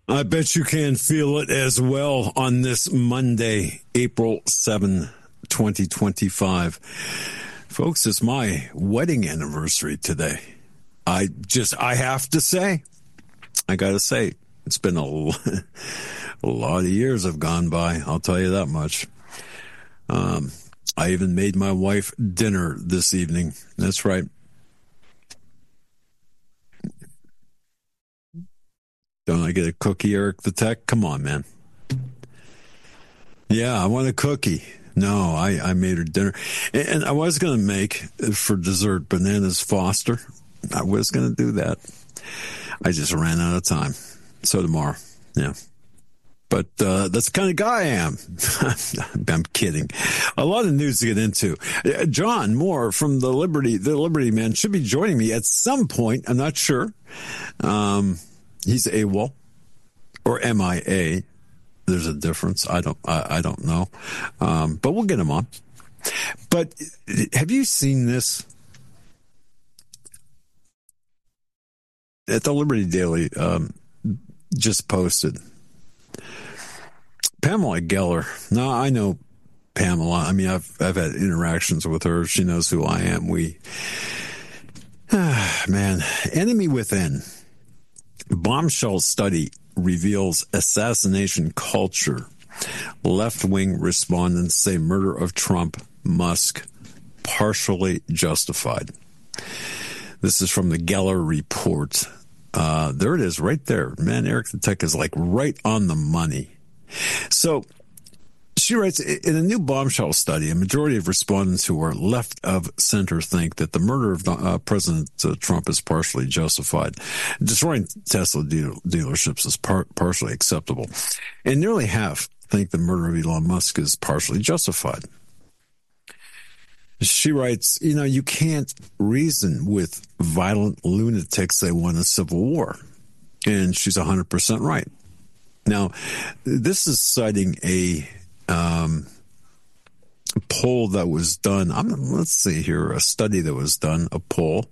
I bet you can feel it as well on this Monday, April 7, 2025. Folks, it's my wedding anniversary today. I have to say, I got to say, it's been a lot of years have gone by. I'll tell you that much. I even made my wife dinner this evening. That's right. Don't I get a cookie, Eric the Tech? Come on, man. Yeah, I want a cookie. No, I made her dinner. And I was going to make, for dessert, bananas Foster. I was going to do that. I just ran out of time. So tomorrow, yeah. But that's the kind of guy I am. I'm kidding. A lot of news to get into. John Moore from the Liberty Man, should be joining me at some point. I'm not sure. He's AWOL or MIA. There's a difference. I don't know. But we'll get him on. But have you seen this? At the Liberty Daily, just posted. Pamela Geller. Now, I know Pamela. I mean, I've had interactions with her. She knows who I am. Man, enemy within. Bombshell study reveals assassination culture. Left-wing respondents say murder of Trump, Musk, partially justified. This is from the Geller report. There it is right there. Man, Eric the Tech is like right on the money. So she writes, in a new bombshell study, a majority of respondents who are left of center think that the murder of President Trump is partially justified. Destroying Tesla dealerships is partially acceptable. And nearly half think the murder of Elon Musk is partially justified. She writes, you can't reason with violent lunatics that won a civil war. And she's 100% right. Now, this is citing a poll that was done. Let's see here, a study that was done, a poll.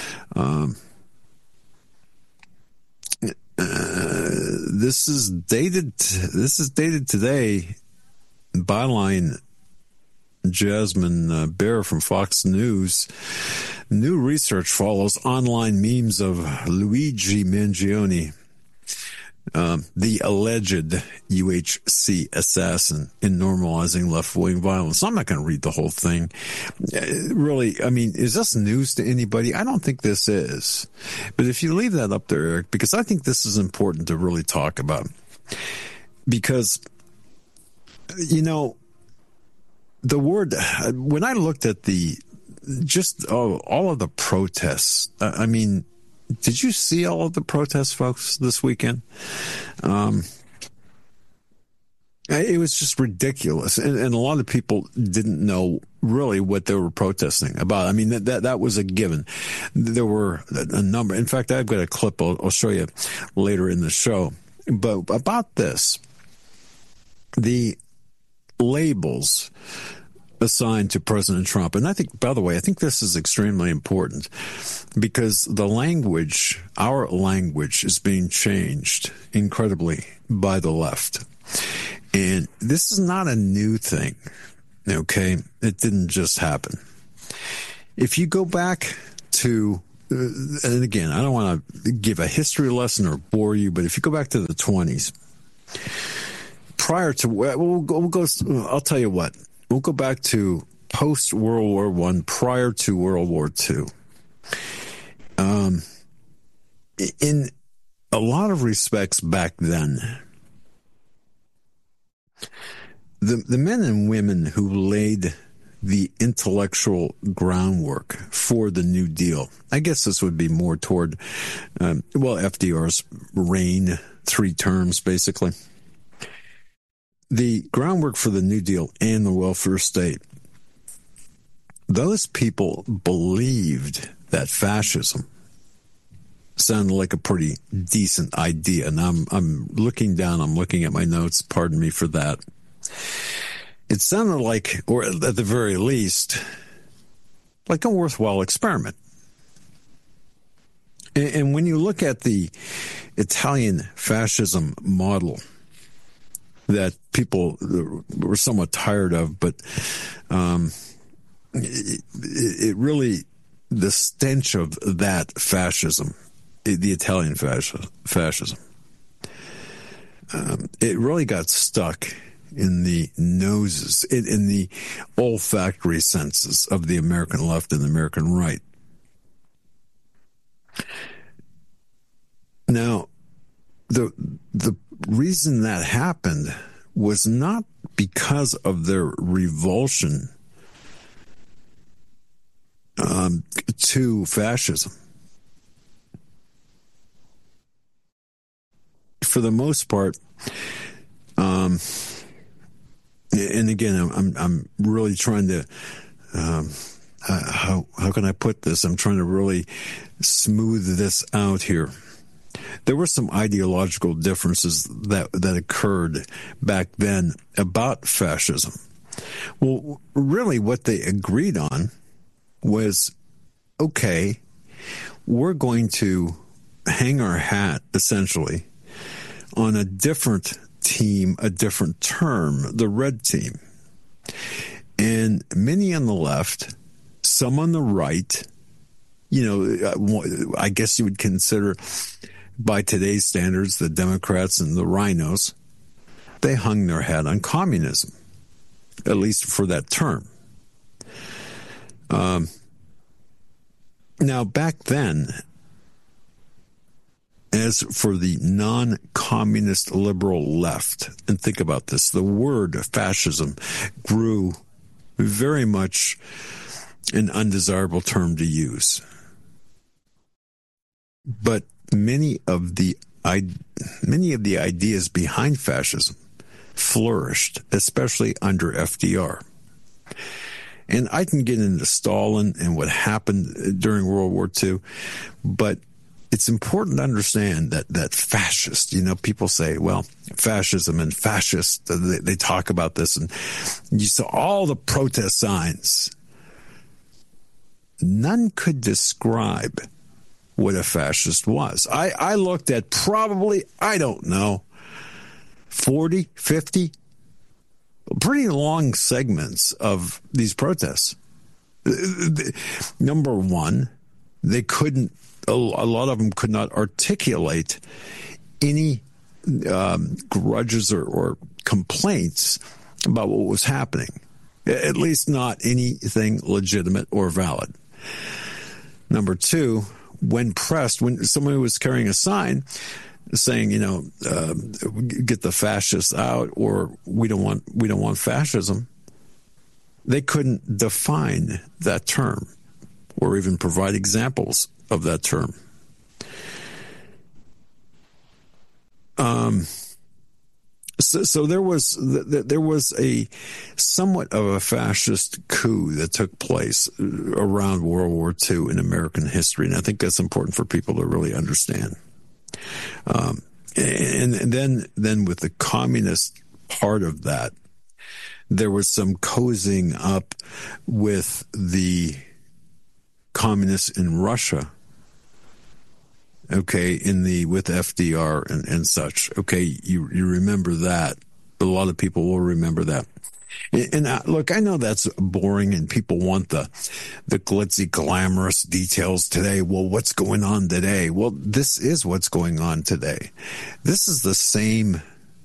This is dated today. Byline Jasmine Bear from Fox News. New research follows online memes of Luigi Mangione, the alleged UHC assassin, in normalizing left-wing violence. I'm not going to read the whole thing. Really, I mean, is this news to anybody? I don't think this is. But if you leave that up there, Eric, because I think this is important to really talk about. Because, the word, when I looked at all of the protests, I mean, did you see all of the protests, folks, this weekend? It was just ridiculous. And a lot of people didn't know really what they were protesting about. I mean, that was a given. There were a number. In fact, I've got a clip I'll show you later in the show. But about this, the labels assigned to President Trump. And I think, by the way, I think this is extremely important because the language, our language, is being changed incredibly by the left. And this is not a new thing, okay? It didn't just happen. If you go back to, and again, I don't want to give a history lesson or bore you, but if you go back to the 20s, prior to, we'll go, I'll tell you what, we'll go back to post-World War I, prior to World War II. In a lot of respects back then, the men and women who laid the intellectual groundwork for the New Deal, I guess this would be more toward, FDR's reign, 3 terms, basically. The groundwork for the New Deal and the welfare state, those people believed that fascism sounded like a pretty decent idea. And I'm looking down, I'm looking at my notes, pardon me for that. It sounded like, or at the very least, like a worthwhile experiment. And when you look at the Italian fascism model that people were somewhat tired of, but it really, the stench of that fascism, the Italian fascism, it really got stuck in the noses, in the olfactory senses of the American left and the American right. Now, the reason that happened was not because of their revulsion to fascism. For the most part, and again, I'm really trying to, how can I put this? I'm trying to really smooth this out here. There were some ideological differences that occurred back then about fascism. Well, really what they agreed on was, okay, we're going to hang our hat, essentially, on a different team, a different term, the red team. And many on the left, some on the right, I guess you would consider, by today's standards, the Democrats and the rhinos, they hung their hat on communism, at least for that term. Now, back then, as for the non-communist liberal left, and think about this, the word fascism grew very much an undesirable term to use. But many of the ideas behind fascism flourished, especially under FDR. And I can get into Stalin and what happened during World War II, but it's important to understand that fascist, people say, well, fascism and fascist, they talk about this, and you saw all the protest signs. None could describe what a fascist was. I looked at probably, 40, 50, pretty long segments of these protests. Number one, they couldn't, a lot of them could not articulate any grudges or complaints about what was happening, at least not anything legitimate or valid. Number two, when pressed, when somebody was carrying a sign saying, get the fascists out, or we don't want fascism, they couldn't define that term or even provide examples of that term. So there was a somewhat of a fascist coup that took place around World War II in American history, and I think that's important for people to really understand. And then with the communist part of that, there was some cozying up with the communists in Russia. Okay, with FDR and such. Okay, you remember that. A lot of people will remember that. And look, I know that's boring and people want the glitzy, glamorous details today. Well, what's going on today? Well, this is what's going on today. This is the same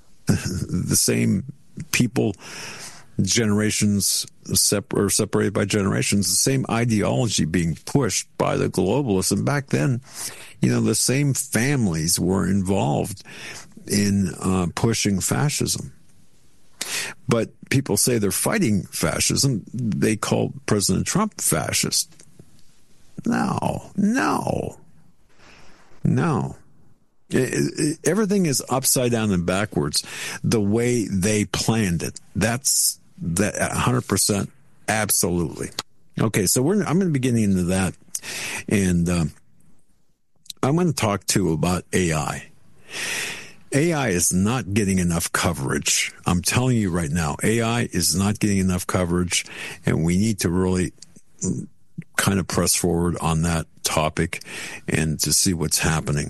people, generations separated by generations, the same ideology being pushed by the globalists. And back then, the same families were involved in pushing fascism. But people say they're fighting fascism. They call President Trump fascist. No. Everything is upside down and backwards the way they planned it. That's 100% absolutely. Okay, so I'm going to be getting into that. And I'm going to talk too about AI. AI is not getting enough coverage. I'm telling you right now, AI is not getting enough coverage, and we need to really kind of press forward on that topic and to see what's happening.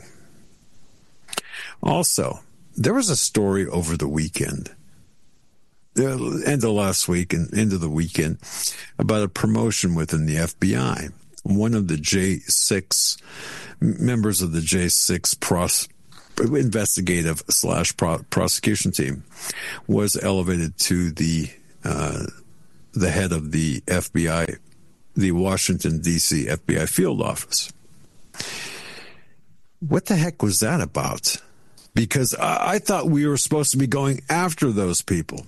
Also, there was a story over the weekend, end of last week and into the weekend, about a promotion within the FBI. One of the J6 members of the J6 investigative / prosecution team was elevated to the head of the FBI, the Washington, D.C. FBI field office. What the heck was that about? Because I thought we were supposed to be going after those people.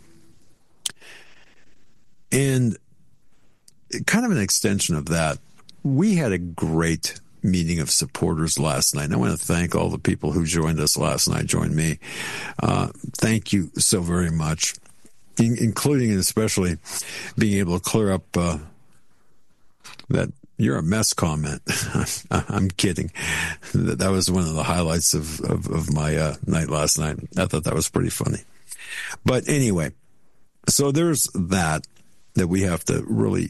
And kind of an extension of that, we had a great meeting of supporters last night. And I want to thank all the people who joined us last night, joined me. Thank you so very much, including and especially being able to clear up that "you're a mess" comment. I'm kidding. That was one of the highlights of my night last night. I thought that was pretty funny. But anyway, so there's that we have to really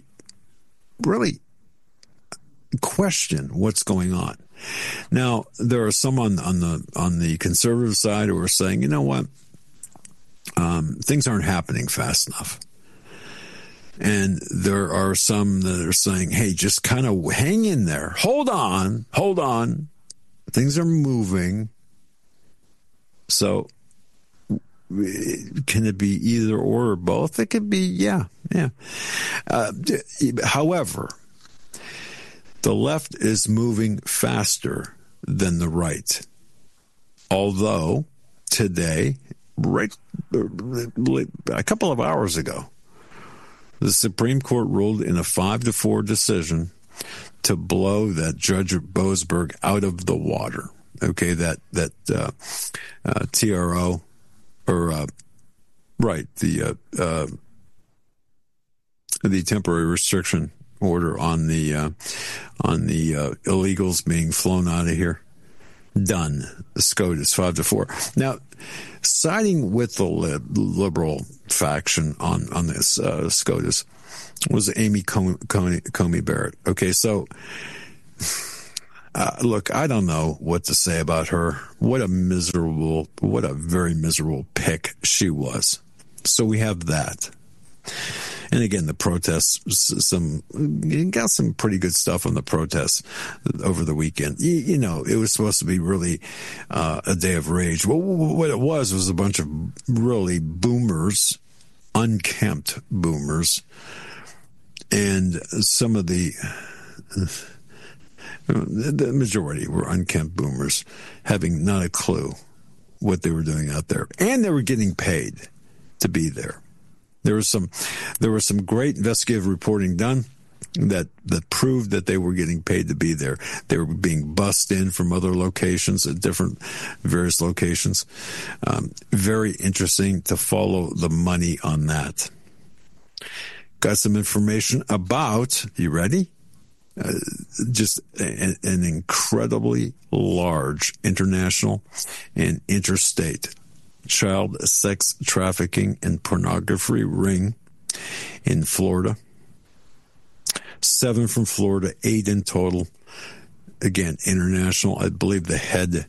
question what's going on. Now, there are some on the conservative side who are saying, you know what, things aren't happening fast enough. And there are some that are saying, hey, just kind of hang in there. Hold on. Things are moving. So can it be either or both? It could be, yeah. However, the left is moving faster than the right. Although today, right a couple of hours ago, the Supreme Court ruled in a 5-4 decision to blow that Judge Boasberg out of the water. Okay, that TRO, or the temporary restriction order on the illegals being flown out of here. Done. The SCOTUS 5-4. Now, siding with the liberal faction on this SCOTUS was Amy Coney Barrett. Okay, so look, I don't know what to say about her. What a very miserable pick she was. So we have that. And again, the protests, got some pretty good stuff on the protests over the weekend. You know, it was supposed to be really a day of rage. Well, what it was a bunch of really boomers, unkempt boomers, and some of the majority were unkempt boomers, having not a clue what they were doing out there. And they were getting paid to be there. There was some great investigative reporting done that proved that they were getting paid to be there. They were being bussed in from other locations at various locations. Very interesting to follow the money on that. Got some information about, you ready? Just an incredibly large international and interstate child sex trafficking and pornography ring in Florida. 7 from Florida, 8 in total. Again, international. I believe the head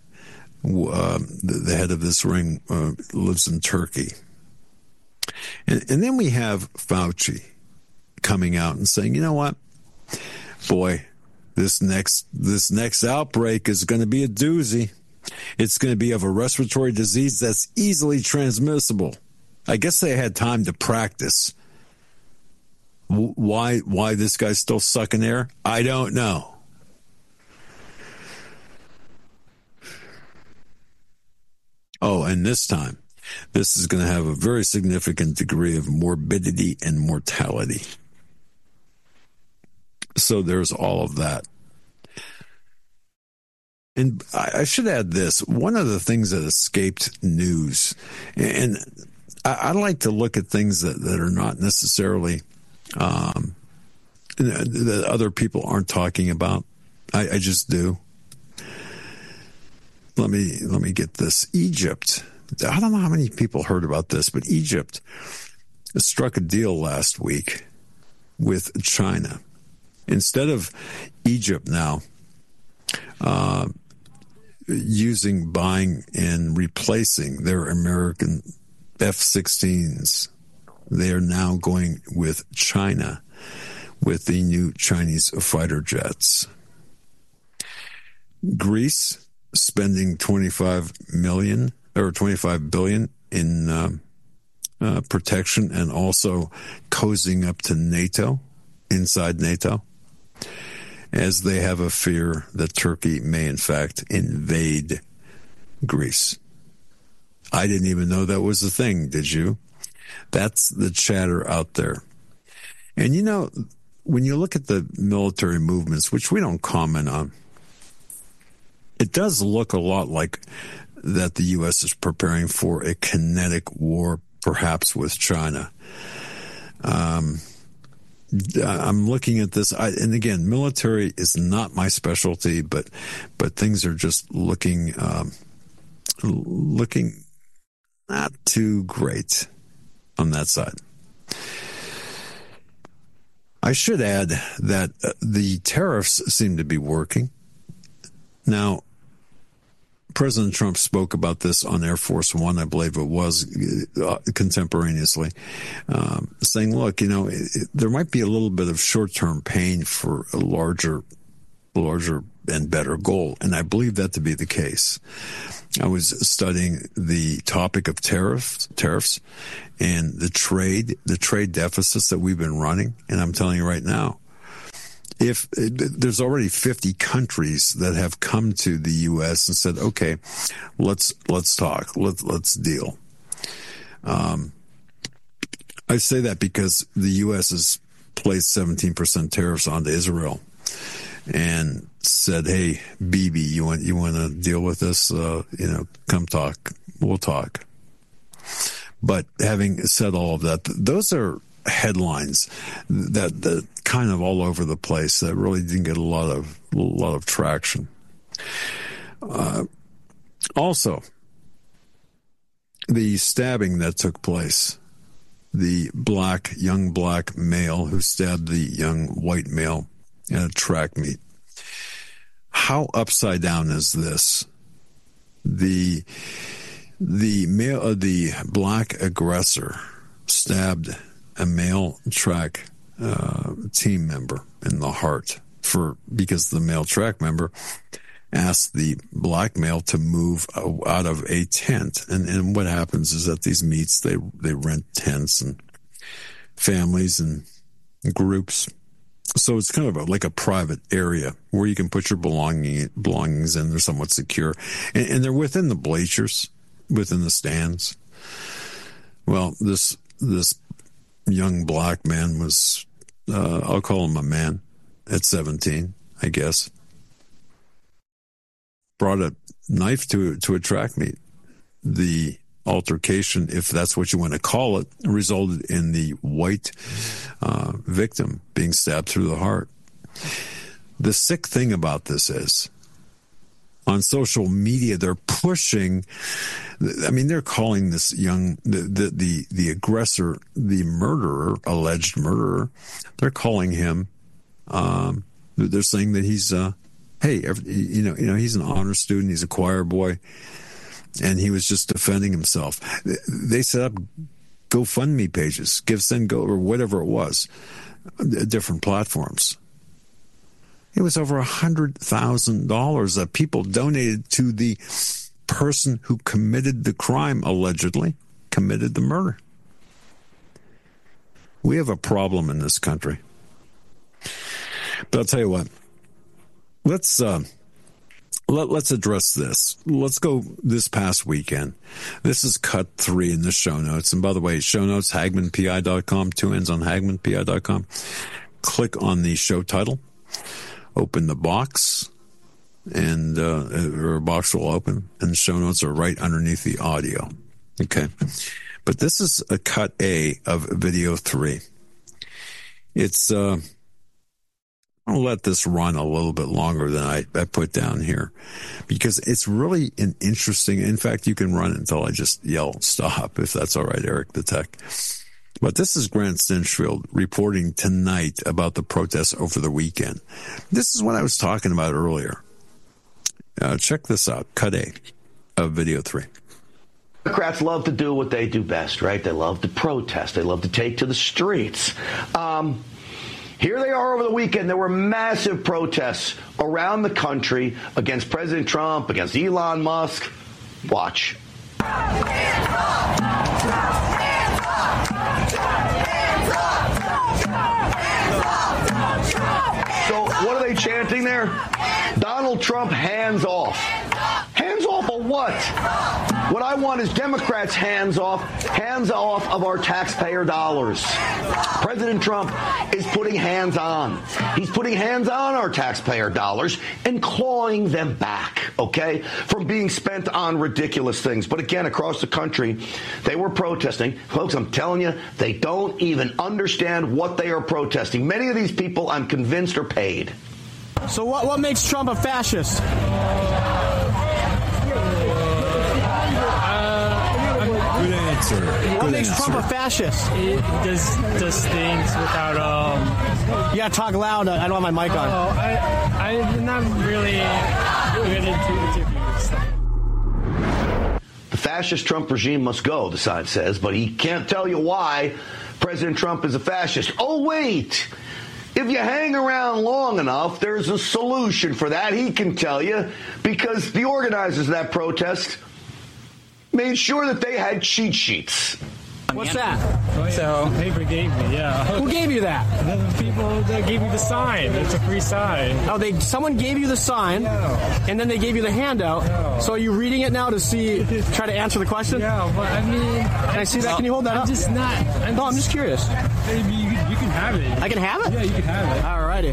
of this ring lives in Turkey. And then we have Fauci coming out and saying, you know what, boy, this next outbreak is going to be a doozy. It's going to be of a respiratory disease that's easily transmissible. I guess they had time to practice. Why this guy's still sucking air? I don't know. Oh, and this time, this is going to have a very significant degree of morbidity and mortality. So there's all of that. And I should add this. One of the things that escaped news, and I like to look at things that are not necessarily that other people aren't talking about. I just do. Let me get this. Egypt. I don't know how many people heard about this, but Egypt struck a deal last week with China. Instead of Egypt now buying and replacing their American F-16s. They are now going with China with the new Chinese fighter jets. Greece spending $25 billion in protection, and also cozying up to NATO, inside NATO, as they have a fear that Turkey may in fact invade Greece. I didn't even know that was a thing, did you? That's the chatter out there. And when you look at the military movements, which we don't comment on, it does look a lot like that the U.S. is preparing for a kinetic war, perhaps with China. I'm looking at this, and again, military is not my specialty, but things are just looking not too great on that side. I should add that the tariffs seem to be working. Now, President Trump spoke about this on Air Force One, I believe it was, contemporaneously, saying, look, there might be a little bit of short-term pain for a larger and better goal. And I believe that to be the case. I was studying the topic of tariffs and the trade deficits that we've been running. And I'm telling you right now, if there's already 50 countries that have come to the U.S. and said, okay, let's talk, let's deal. I say that because the U.S. has placed 17% tariffs onto Israel and said, hey, Bibi, you want to deal with this? Come talk. We'll talk. But having said all of that, those are headlines that kind of all over the place that really didn't get a lot of traction. Also, the stabbing that took place, the young black male who stabbed the young white male at a track meet. How upside down is this? The black aggressor stabbed a male track team member in the heart because the male track member asked the black male to move out of a tent. And what happens is at these meets, they rent tents and families and groups. So it's kind of like a private area where you can put your belongings in. They're somewhat secure. And they're within the bleachers, within the stands. Well, this young black man was, I'll call him a man, at 17, I guess, brought a knife to a track meet. The altercation, if that's what you want to call it, resulted in the white victim being stabbed through the heart. The sick thing about this is, on social media, they're pushing. I mean, they're calling this the aggressor, the murderer, alleged murderer. They're calling him. They're saying that he's he's an honor student. He's a choir boy, and he was just defending himself. They set up GoFundMe pages, GiveSendGo, or whatever it was, different platforms. It was over $100,000 that people donated to the person who committed the crime, allegedly committed the murder. We have a problem in this country. But I'll tell you what, let's address this. Let's go this past weekend. This is cut 3 in the show notes. And by the way, show notes, HagmannPI.com, 2 ends on HagmannPI.com. Click on the show title. Open the box, and or a box will open, and the show notes are right underneath the audio. Okay. But this is a cut A of video 3. It's, I'll let this run a little bit longer than I put down here, because it's really an interesting, in fact, you can run it until I just yell stop, if that's all right, Eric the Tech. But this is Grant Stinchfield reporting tonight about the protests over the weekend. This is what I was talking about earlier. Check this out. Cut A of video 3. Democrats love to do what they do best, right? They love to protest. They love to take to the streets. Here they are over the weekend. There were massive protests around the country against President Trump, against Elon Musk. Watch. So what are they chanting there? Donald Trump, hands off. Hands off of what? What I want is Democrats hands off of our taxpayer dollars. President Trump is putting hands on. He's putting hands on our taxpayer dollars and clawing them back, okay, from being spent on ridiculous things. But again, across the country, they were protesting. Folks, I'm telling you, they don't even understand what they are protesting. Many of these people, I'm convinced, are paid. So what makes Trump a fascist? Good answer. What makes Trump a fascist? It does things without You gotta talk loud. I don't have my mic on. I'm not really good into interviews. The fascist Trump regime must go, the side says, but he can't tell you why President Trump is a fascist. Oh, wait. If you hang around long enough, there's a solution for that. He can tell you, because the organizers of that protest made sure that they had cheat sheets. What's that? Oh, yeah. So paper gave me, yeah. Who gave you that? The people that gave me the sign. It's a free sign. Oh, someone gave you the sign, and then they gave you the handout. No. So are you reading it now to try to answer the question? Yeah, but I mean... Can I see that? Can you hold that up? I'm just not... I'm just curious. Maybe you can have it. I can have it? Yeah, you can have it. All righty.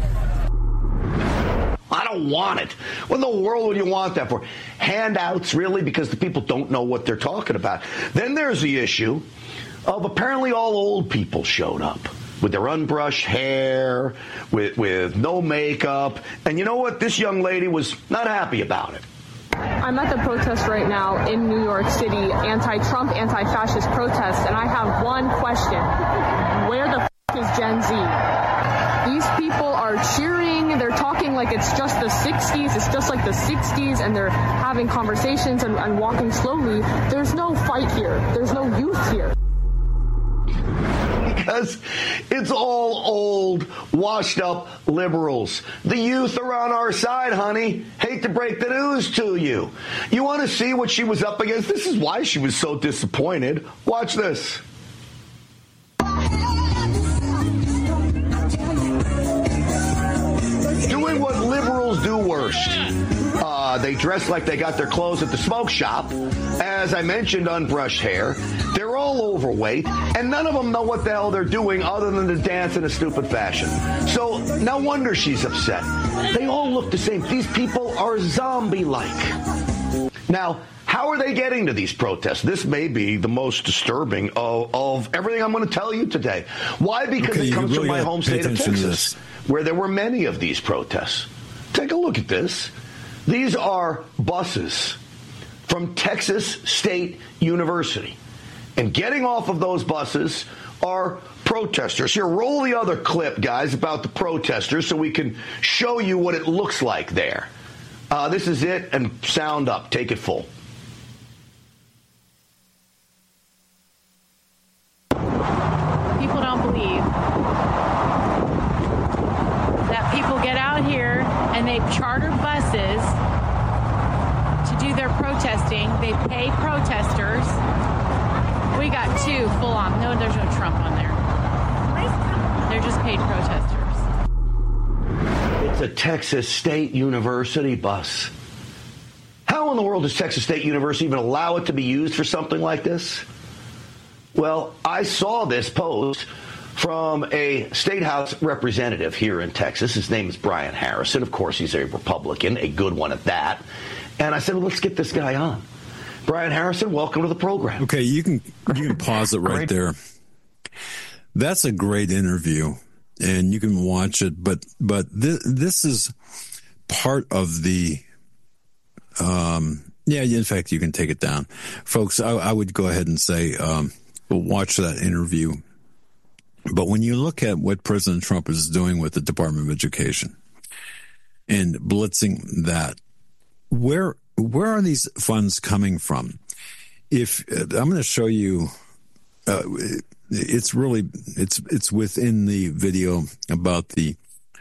I don't want it. What in the world would you want that for? Handouts, really? Because the people don't know what they're talking about. Then there's the issue of apparently all old people showed up with their unbrushed hair, with no makeup. And you know what? This young lady was not happy about it. I'm at the protest right now in New York City, anti-Trump, anti-fascist protest, and I have one question. Where the is Gen Z? These people are cheering. They're talking like it's just the 60s. It's just like the 60s, and they're having conversations and walking slowly. There's no fight here. There's no youth here. Because it's all old, washed-up liberals. The youth are on our side, honey. Hate to break the news to you. You want to see what she was up against? This is why she was so disappointed. Watch this. Doing what liberals do worst. They dress like they got their clothes at the smoke shop. As I mentioned, unbrushed hair. They're all overweight, and none of them know what the hell they're doing other than to dance in a stupid fashion. So no wonder she's upset. They all look the same. These people are zombie-like. Now, how are they getting to these protests? This may be the most disturbing of everything I'm going to tell you today. Why? Because it comes from my home state of Texas, where there were many of these protests. Take a look at this. These are buses from Texas State University. And getting off of those buses are protesters. Here, roll the other clip, guys, about the protesters so we can show you what it looks like there. This is it, and sound up. Take it full. People don't believe that people get out here and they charter buses to do their protesting. They pay protesters. We got two full on. No, there's no Trump on there. They're just paid protesters. It's a Texas State University bus. How in the world does Texas State University even allow it to be used for something like this? Well, I saw this post from a state house representative here in Texas. His name is Brian Harrison. Of course, he's a Republican, a good one at that. And I said, well, let's get this guy on. Brian Harrison, welcome to the program. Okay, you can pause it right there. That's a great interview, and you can watch it. But this is part of the. In fact, you can take it down, folks. I would go ahead and say, watch that interview. But when you look at what President Trump is doing with the Department of Education and blitzing that where are these funds coming from? If I'm going to show you, it's within the video about the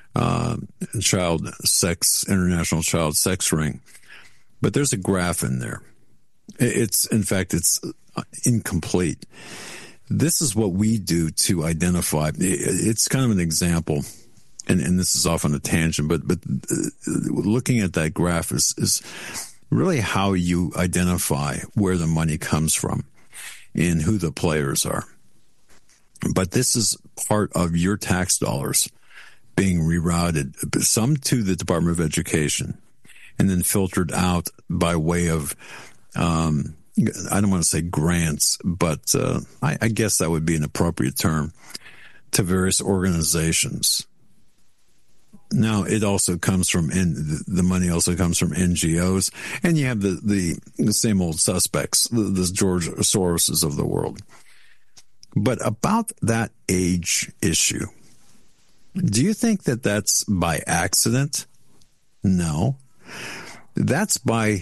international child sex ring, but there's a graph in there. It's incomplete. This is what we do to identify. It's kind of an example, and this is off on a tangent, but looking at that graph is really how you identify where the money comes from and who the players are. But this is part of your tax dollars being rerouted, some to the Department of Education, and then filtered out by way of, I don't want to say grants, but I guess that would be an appropriate term, to various organizations. Now, it also comes from, the money also comes from NGOs, and you have the same old suspects, the George Soroses of the world. But about that age issue, do you think that that's by accident? No. That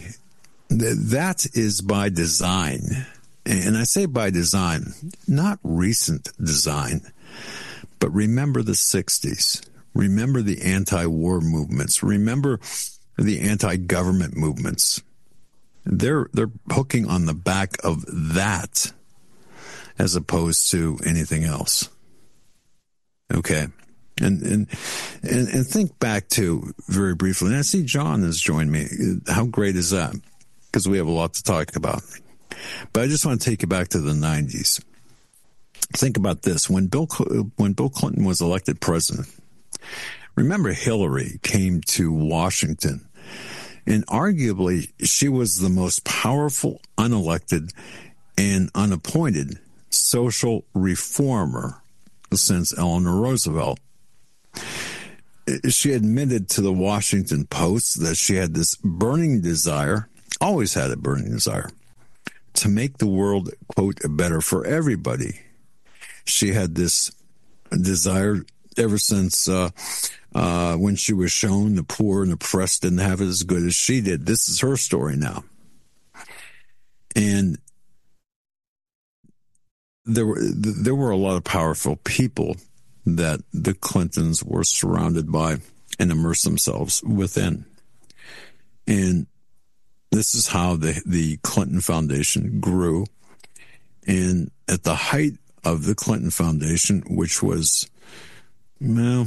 is by design. And I say by design, not recent design, but remember the 60s. Remember the anti-war movements. Remember the anti-government movements. They're hooking on the back of that as opposed to anything else. Okay. And think back to, very briefly, and I see John has joined me. How great is that? Because we have a lot to talk about. But I just want to take you back to the 90s. Think about this. When Bill Clinton was elected president, remember Hillary came to Washington, and arguably she was the most powerful unelected and unappointed social reformer since Eleanor Roosevelt. She admitted to the Washington Post that she had this burning desire, always had a burning desire, to make the world, quote, better for everybody. She had this desire ever since when she was shown the poor and oppressed didn't have it as good as she did. This is her story now. And there were a lot of powerful people that the Clintons were surrounded by and immersed themselves within. And this is how the Clinton Foundation grew. And at the height of the Clinton Foundation, which was, well,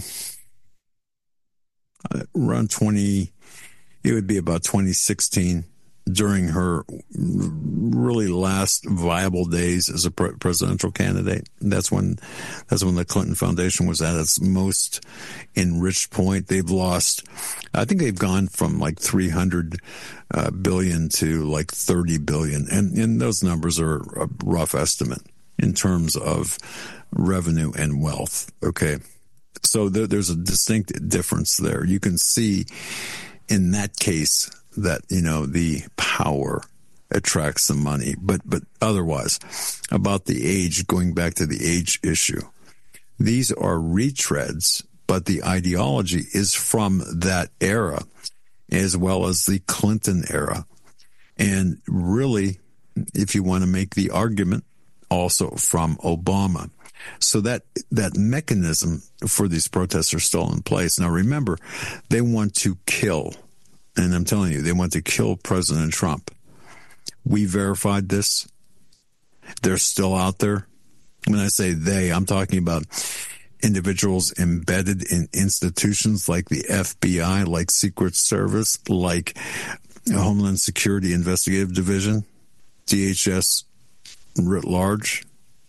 around it would be about 2016, during her really last viable days as a presidential candidate. That's when the Clinton Foundation was at its most enriched point. I think they've gone from like 300 billion to like 30 billion. And those numbers are a rough estimate in terms of revenue and wealth. Okay. So there's a distinct difference there. You can see in that case that, the power attracts the money, but otherwise, about the age, going back to the age issue, these are retreads, but the ideology is from that era as well as the Clinton era. And really, if you want to make the argument, also from Obama. So that mechanism for these protests are still in place. Now remember, they want to kill, and I'm telling you, they want to kill President Trump. We verified this. They're still out there. When I say they, I'm talking about individuals embedded in institutions like the FBI, like Secret Service, like Homeland Security Investigative Division, DHS writ large.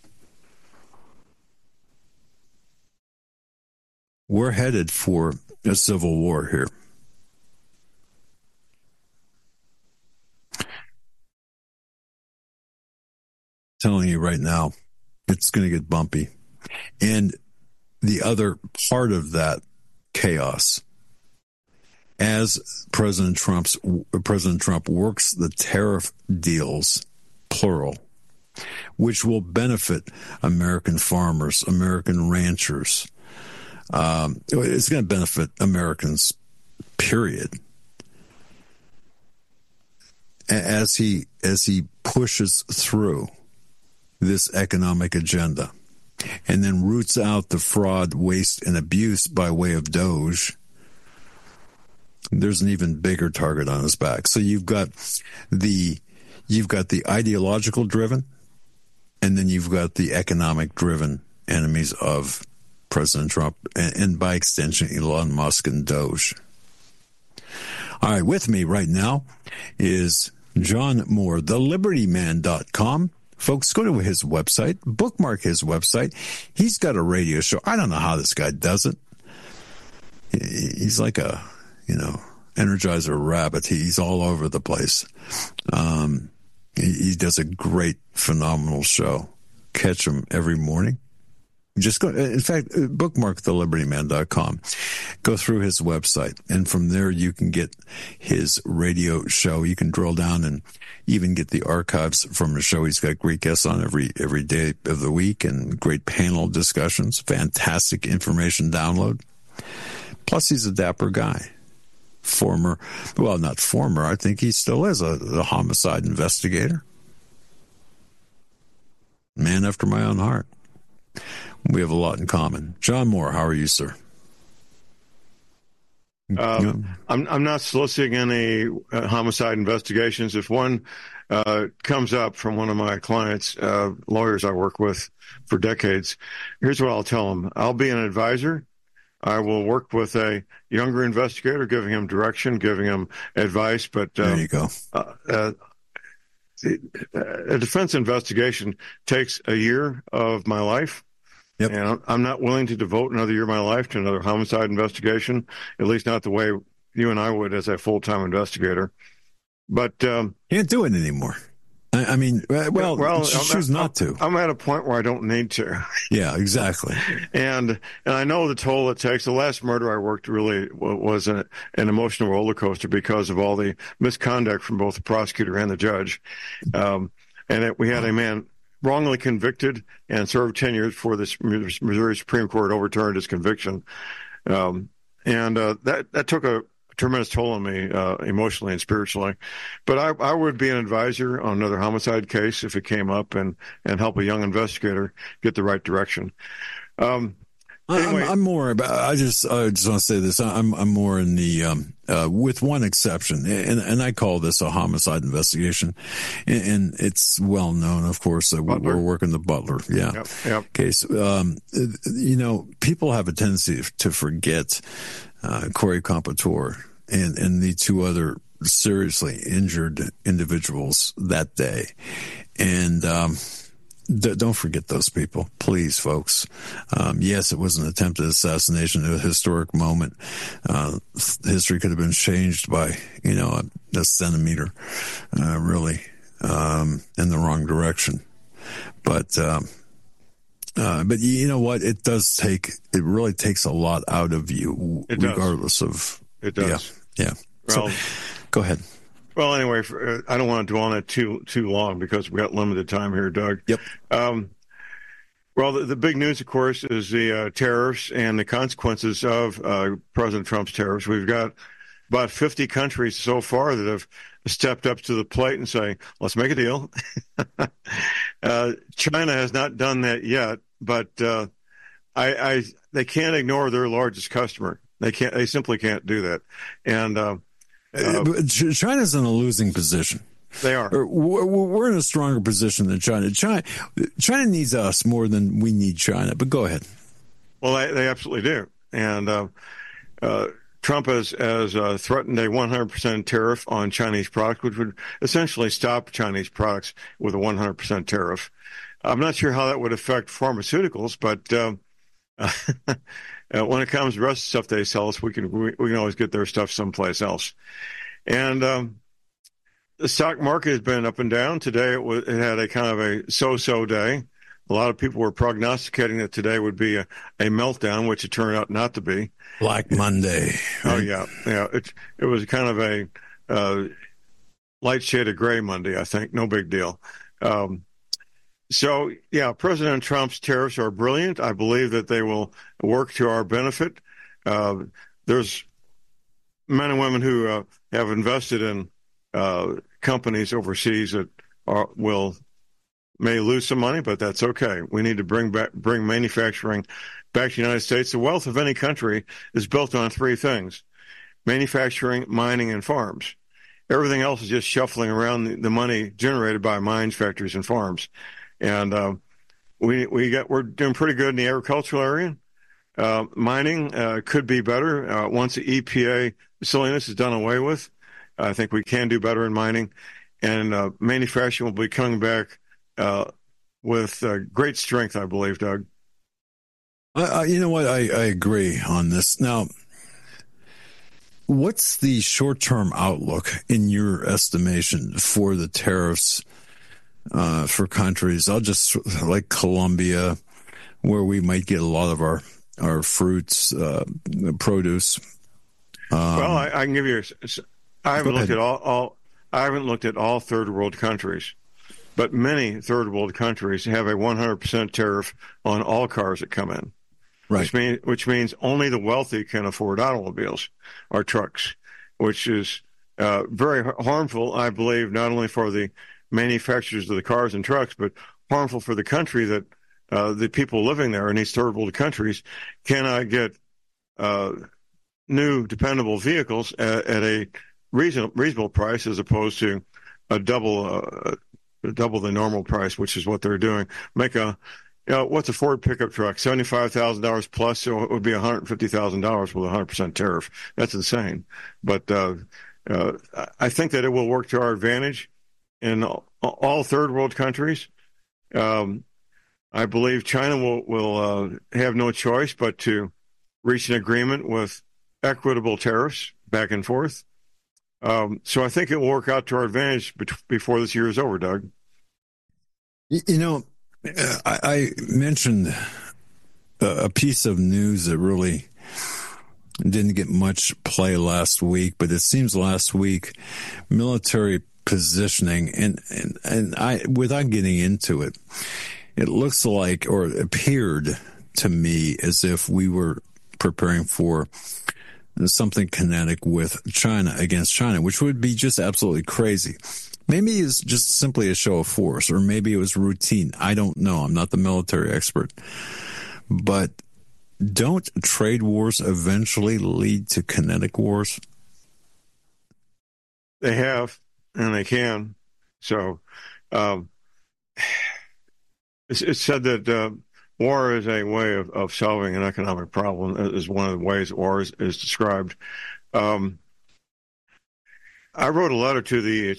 We're headed for a civil war here. Telling you right now, it's going to get bumpy. And the other part of that chaos, as President Trump works the tariff deals, plural, which will benefit American farmers, American ranchers. It's going to benefit Americans, period. as he pushes through this economic agenda and then roots out the fraud, waste, and abuse by way of Doge, there's an even bigger target on his back. So you've got the ideological driven, and then you've got the economic driven enemies of President Trump and by extension Elon Musk and Doge. All right, with me right now is John Moore, thelibertyman.com. Folks, go to his website, bookmark his website. He's got a radio show. I don't know how this guy does it. He's like a, Energizer rabbit. He's all over the place. He does a great, phenomenal show. Catch him every morning. Just go, in fact, bookmark thelibertyman.com. Go through his website, and from there you can get his radio show. You can drill down and even get the archives from his show. He's got great guests on every day of the week and great panel discussions, fantastic information download. Plus, he's a dapper guy. Not former, I think he still is a homicide investigator. Man after my own heart. We have a lot in common. John Moore, how are you, sir? I'm not soliciting any homicide investigations. If one comes up from one of my clients, lawyers I work with for decades, here's what I'll tell them. I'll be an advisor. I will work with a younger investigator, giving him direction, giving him advice. But there you go. A defense investigation takes a year of my life. Yep. And I'm not willing to devote another year of my life to another homicide investigation, at least not the way you and I would as a full-time investigator. But can't do it anymore. I mean, choose not to. I'm at a point where I don't need to. Yeah, exactly. And I know the toll it takes. The last murder I worked really was an emotional roller coaster because of all the misconduct from both the prosecutor and the judge. We had a man wrongly convicted and served 10 years before the Missouri Supreme Court overturned his conviction. That took a tremendous toll on me emotionally and spiritually. But I would be an advisor on another homicide case if it came up and help a young investigator get the right direction. Anyway. I'm more about. I just want to say this. I'm more in the with one exception, and I call this a homicide investigation, and it's well known, of course, that we're working the Butler, case. People have a tendency to forget Corey Compatore and the two other seriously injured individuals that day, and. Don't forget those people, please, folks. Yes, it was an attempted assassination, a historic moment. History could have been changed by, a centimeter, really, in the wrong direction. But you know what? It really takes a lot out of you, regardless of. It does. Yeah. Well, so, go ahead. Well, anyway, I don't want to dwell on it too long because we got limited time here, Doug. Yep. The big news, of course, is the tariffs and the consequences of President Trump's tariffs. We've got about 50 countries so far that have stepped up to the plate and say, let's make a deal. China has not done that yet, but they can't ignore their largest customer. They simply can't do that. And China's in a losing position. They are. We're in a stronger position than China. China needs us more than we need China. But go ahead. Well, they absolutely do. And Trump has threatened a 100% tariff on Chinese products, which would essentially stop Chinese products with a 100% tariff. I'm not sure how that would affect pharmaceuticals, but when it comes to the rest of the stuff they sell us, we can always get their stuff someplace else. And the stock market has been up and down. Today it had a kind of a so-so day. A lot of people were prognosticating that today would be a meltdown, which it turned out not to be. Black Monday. Oh yeah. It was kind of a light shade of gray Monday, I think. No big deal. So, President Trump's tariffs are brilliant. I believe that they will work to our benefit. There's men and women who have invested in companies overseas that may lose some money, but that's okay. We need to bring manufacturing back to the United States. The wealth of any country is built on three things: manufacturing, mining, and farms. Everything else is just shuffling around the money generated by mines, factories, and farms. And we're doing pretty good in the agricultural area. Mining could be better once the EPA silliness is done away with. I think we can do better in mining, and manufacturing will be coming back with great strength, I believe, Doug. You know what? I agree on this. Now, what's the short-term outlook in your estimation for the tariffs for countries? I'll just like Colombia, where we might get a lot of our fruits, produce. Well, I can give you. I haven't looked at all. I haven't looked at all third world countries, but many third world countries have a 100% tariff on all cars that come in. Right. Which means only the wealthy can afford automobiles or trucks, which is very harmful, I believe, not only for the manufacturers of the cars and trucks, but harmful for the country that the people living there in these third world countries cannot get new dependable vehicles at a reasonable price, as opposed to a double the normal price, which is what they're doing. What's a Ford pickup truck? $75,000 plus, so it would be $150,000 with a 100% tariff. That's insane. But I think that it will work to our advantage in all third world countries. I believe China will have no choice but to reach an agreement with equitable tariffs back and forth. So I think it will work out to our advantage before this year is over, Doug. You know, I mentioned a piece of news that really didn't get much play last week, but it seems last week military positioning, and I, without getting into it, it looks like, or it appeared to me, as if we were preparing for something kinetic with China, against China, which would be just absolutely crazy. Maybe it's just simply a show of force, or maybe it was routine. I don't know. I'm not the military expert. But don't trade wars eventually lead to kinetic wars? They have, and they can. So it's said that war is a way of solving an economic problem, is one of the ways war is described. I wrote a letter to the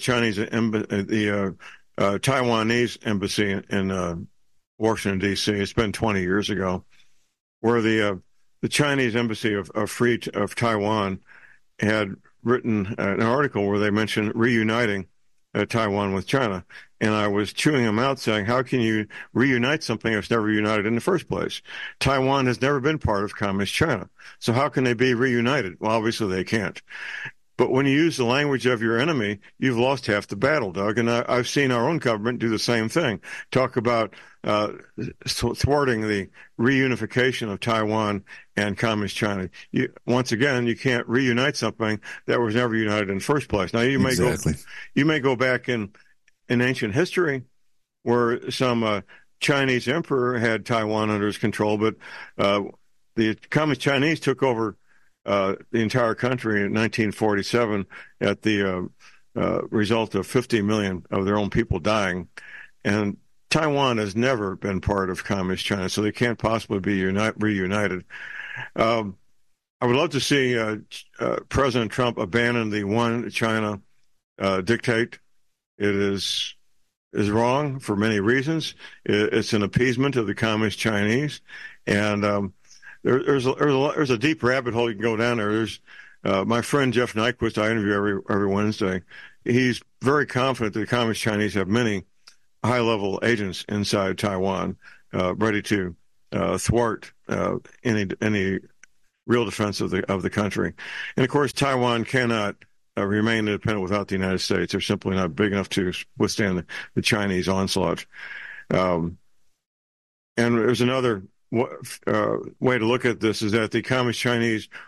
Taiwanese embassy in Washington, D.C. It's been 20 years ago, where the Chinese embassy of Taiwan had written an article where they mentioned reuniting Taiwan with China. And I was chewing them out, saying, how can you reunite something that's never united in the first place? Taiwan has never been part of Communist China. So how can they be reunited? Well, obviously they can't. But when you use the language of your enemy, you've lost half the battle, Doug. And I've seen our own government do the same thing. Talk about thwarting the reunification of Taiwan and Communist China. Once again, you can't reunite something that was never united in the first place. Now, you may go back in ancient history where some Chinese emperor had Taiwan under his control, but the Communist Chinese took over the entire country in 1947 at the result of 50 million of their own people dying. And Taiwan has never been part of Communist China, so they can't possibly be reunited. I would love to see President Trump abandon the one China dictate. It is wrong for many reasons. It's an appeasement of the Communist Chinese, and there's a deep rabbit hole you can go down there. There's my friend Jeff Nyquist, I interview every Wednesday. He's very confident that the Communist Chinese have many high-level agents inside Taiwan, ready to thwart any real defense of the country. And of course, Taiwan cannot remain independent without the United States. They're simply not big enough to withstand the Chinese onslaught. And there's another way to look at this, is that the Communist Chinese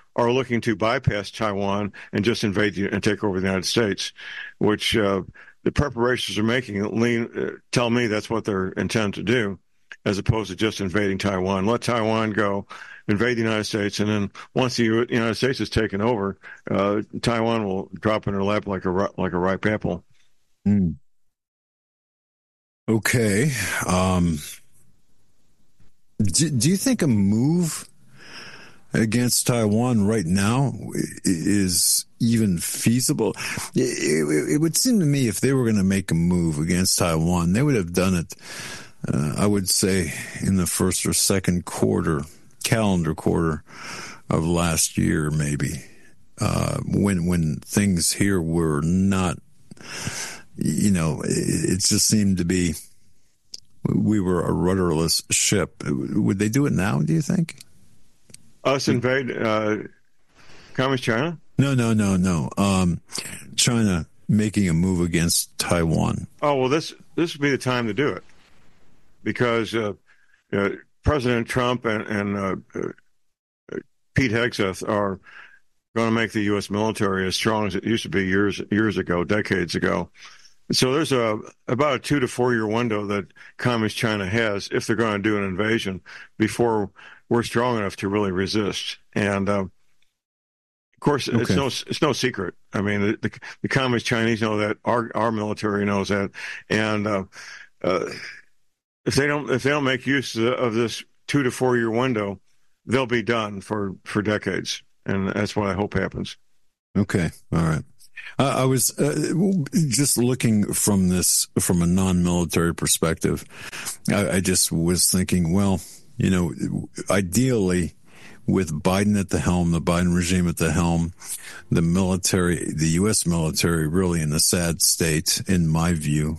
are looking to bypass Taiwan and just invade and take over the United States, which the preparations are making tell me that's what they're intent to do, as opposed to just invading Taiwan. Let Taiwan go, invade the United States, and then once the United States is taken over, Taiwan will drop in her lap like a ripe apple. Mm. Okay. Do you think a move against Taiwan right now is even feasible? It would seem to me if they were going to make a move against Taiwan, they would have done it, I would say, in the first or second calendar quarter of last year, maybe, when things here were not, it just seemed to be, we were a rudderless ship. Would they do it now, do you think? Us invade Communist China? No. China making a move against Taiwan. Oh, well, this would be the time to do it, because President Trump and Pete Hegseth are going to make the U.S. military as strong as it used to be years ago, decades ago. So there's about a 2 to 4 year window that Communist China has if they're going to do an invasion before we're strong enough to really resist. And of course, okay. It's no secret. I mean, the Communist Chinese know that. Our military knows that. And if they don't make use of this 2 to 4 year window, they'll be done for decades. And that's what I hope happens. Okay. All right. I was just looking from a non-military perspective. I just was thinking, well, ideally, with Biden at the helm, the Biden regime at the helm, the U.S. military really in a sad state, in my view.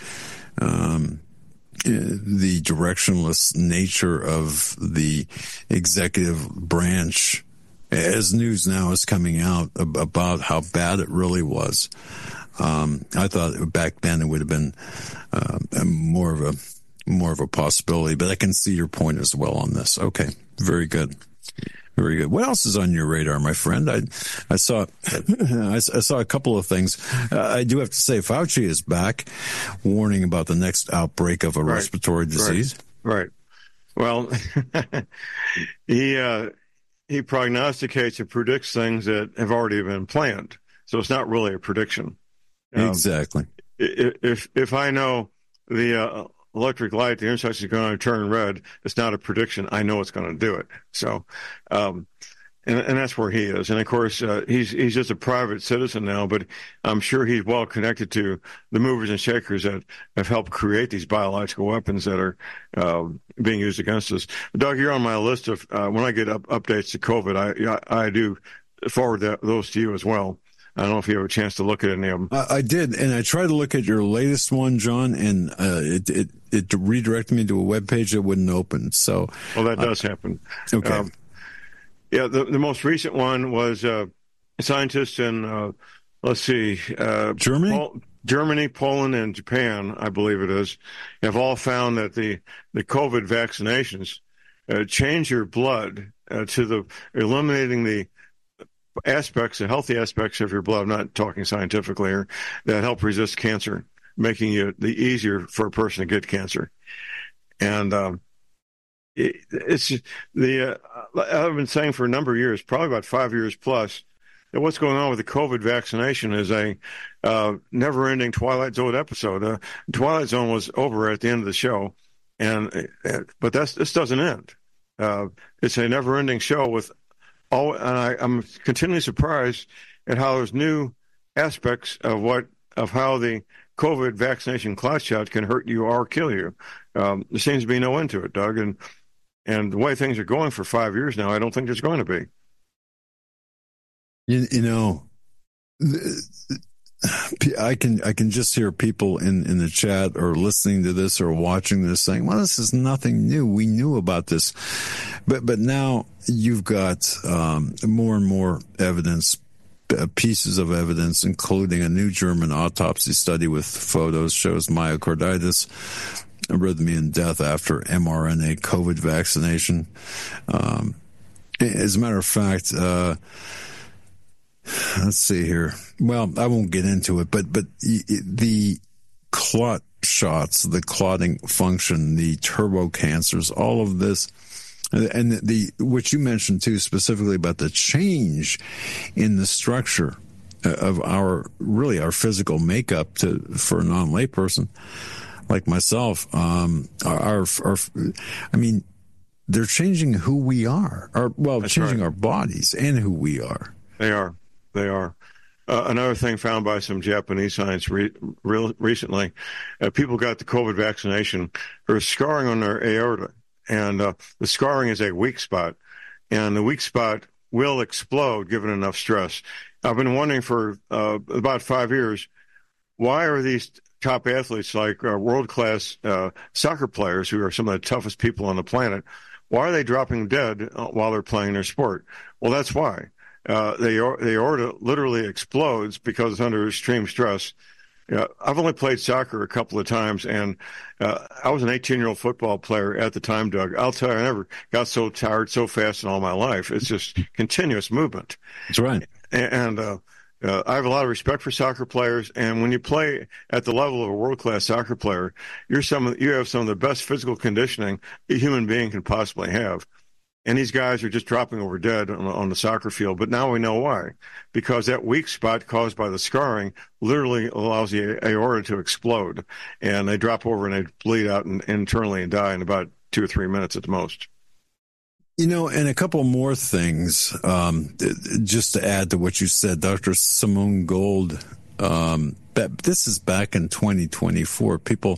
The directionless nature of the executive branch, as news now is coming out about how bad it really was. I thought back then it would have been more of a possibility, but I can see your point as well on this. Okay, very good. Very good. What else is on your radar, my friend? I saw a couple of things. I do have to say, Fauci is back, warning about the next outbreak of a respiratory disease. Right. Well, he prognosticates and predicts things that have already been planned, so it's not really a prediction. Exactly. If I know the electric light, the intersection is going to turn red, it's not a prediction. I know it's going to do it. So, and that's where he is. And of course, he's just a private citizen now, but I'm sure he's well connected to the movers and shakers that have helped create these biological weapons that are being used against us. Doug, you're on my list of when I get updates to COVID, I do forward those to you as well. I don't know if you have a chance to look at any of them. I did, and I tried to look at your latest one, John, and it redirected me to a web page that wouldn't open. So, well, that does happen. Okay. The most recent one was scientists in Germany, Poland, and Japan, I believe it is, have all found that the COVID vaccinations change your blood to eliminating the healthy aspects of your blood, I'm not talking scientifically here, that help resist cancer, making it easier for a person to get cancer. And I've been saying for a number of years, probably about 5 years plus, that what's going on with the COVID vaccination is a never-ending Twilight Zone episode. Twilight Zone was over at the end of the show, but this doesn't end. It's a never-ending show with and I'm continually surprised at how there's new aspects of how the COVID vaccination cloud shot can hurt you or kill you. There seems to be no end to it, Doug, and the way things are going for 5 years now, I don't think there's going to be. I can just hear people in the chat or listening to this or watching this saying, well, this is nothing new. We knew about this. But now you've got more and more evidence, pieces of evidence, including a new German autopsy study with photos shows myocarditis, arrhythmia, and death after mRNA COVID vaccination. As a matter of fact, let's see here. Well, I won't get into it, but the clot shots, the clotting function, the turbo cancers, all of this, and what you mentioned too, specifically about the change in the structure of our physical makeup for a non-lay person like myself, they're changing who we are, changing our bodies and who we are. They are. Another thing found by some Japanese science recently, people got the COVID vaccination. There's scarring on their aorta, and the scarring is a weak spot, and the weak spot will explode given enough stress. I've been wondering for about 5 years, why are these top athletes like world-class soccer players who are some of the toughest people on the planet, why are they dropping dead while they're playing their sport? Well, that's why. The aorta literally explodes because it's under extreme stress. I've only played soccer a couple of times, and I was an 18-year-old football player at the time, Doug. I'll tell you, I never got so tired so fast in all my life. It's just continuous movement. That's right. And I have a lot of respect for soccer players, and when you play at the level of a world-class soccer player, you have some of the best physical conditioning a human being can possibly have. And these guys are just dropping over dead on the soccer field. But now we know why. Because that weak spot caused by the scarring literally allows the aorta to explode. And they drop over and they bleed out internally and die in about 2 or 3 minutes at the most. And a couple more things, just to add to what you said, Dr. Simone Gold, this is back in 2024. People,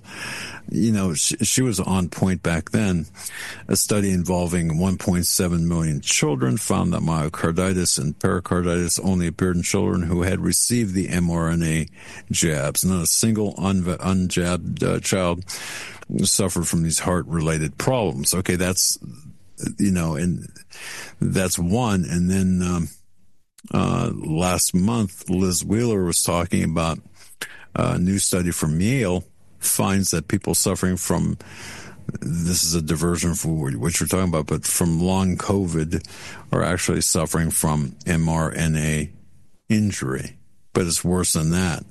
she was on point back then. A study involving 1.7 million children found that myocarditis and pericarditis only appeared in children who had received the mRNA jabs. Not a single unjabbed child suffered from these heart-related problems. Okay, that's, and that's one. And then last month, Liz Wheeler was talking about a new study from Yale finds that people suffering from, this is a diversion for what you're talking about, but from long COVID are actually suffering from mRNA injury. But it's worse than that.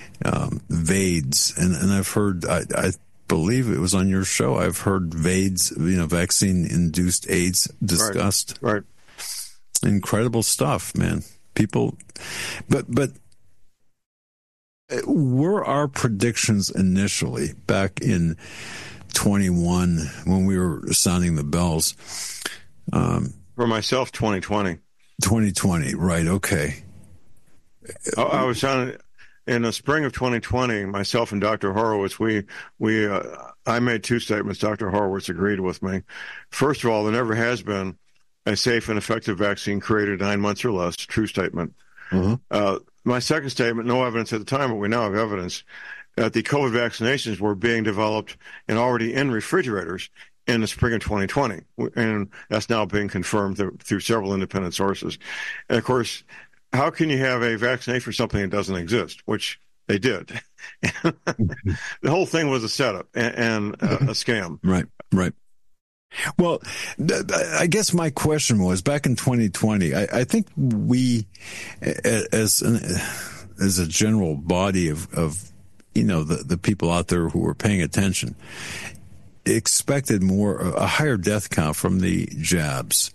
VAIDS. And I've heard, I believe it was on your show, I've heard VAIDS, vaccine-induced AIDS discussed. Right. Incredible stuff, man. People, but were our predictions initially back in 21 when we were sounding the bells? For myself, 2020. 2020, right? Okay. I was sounding in the spring of 2020. Myself and Dr. Horowitz, I made 2 statements. Dr. Horowitz agreed with me. First of all, there never has been a safe and effective vaccine created 9 months or less. True statement. Mm-hmm. My second statement, no evidence at the time, but we now have evidence that the COVID vaccinations were being developed and already in refrigerators in the spring of 2020. And that's now being confirmed through several independent sources. And of course, how can you have a vaccination for something that doesn't exist, which they did? The whole thing was a setup and a scam. Right. Well, I guess my question was, back in 2020, I think we, as a general body of the people out there who were paying attention, expected a higher death count from the jabs.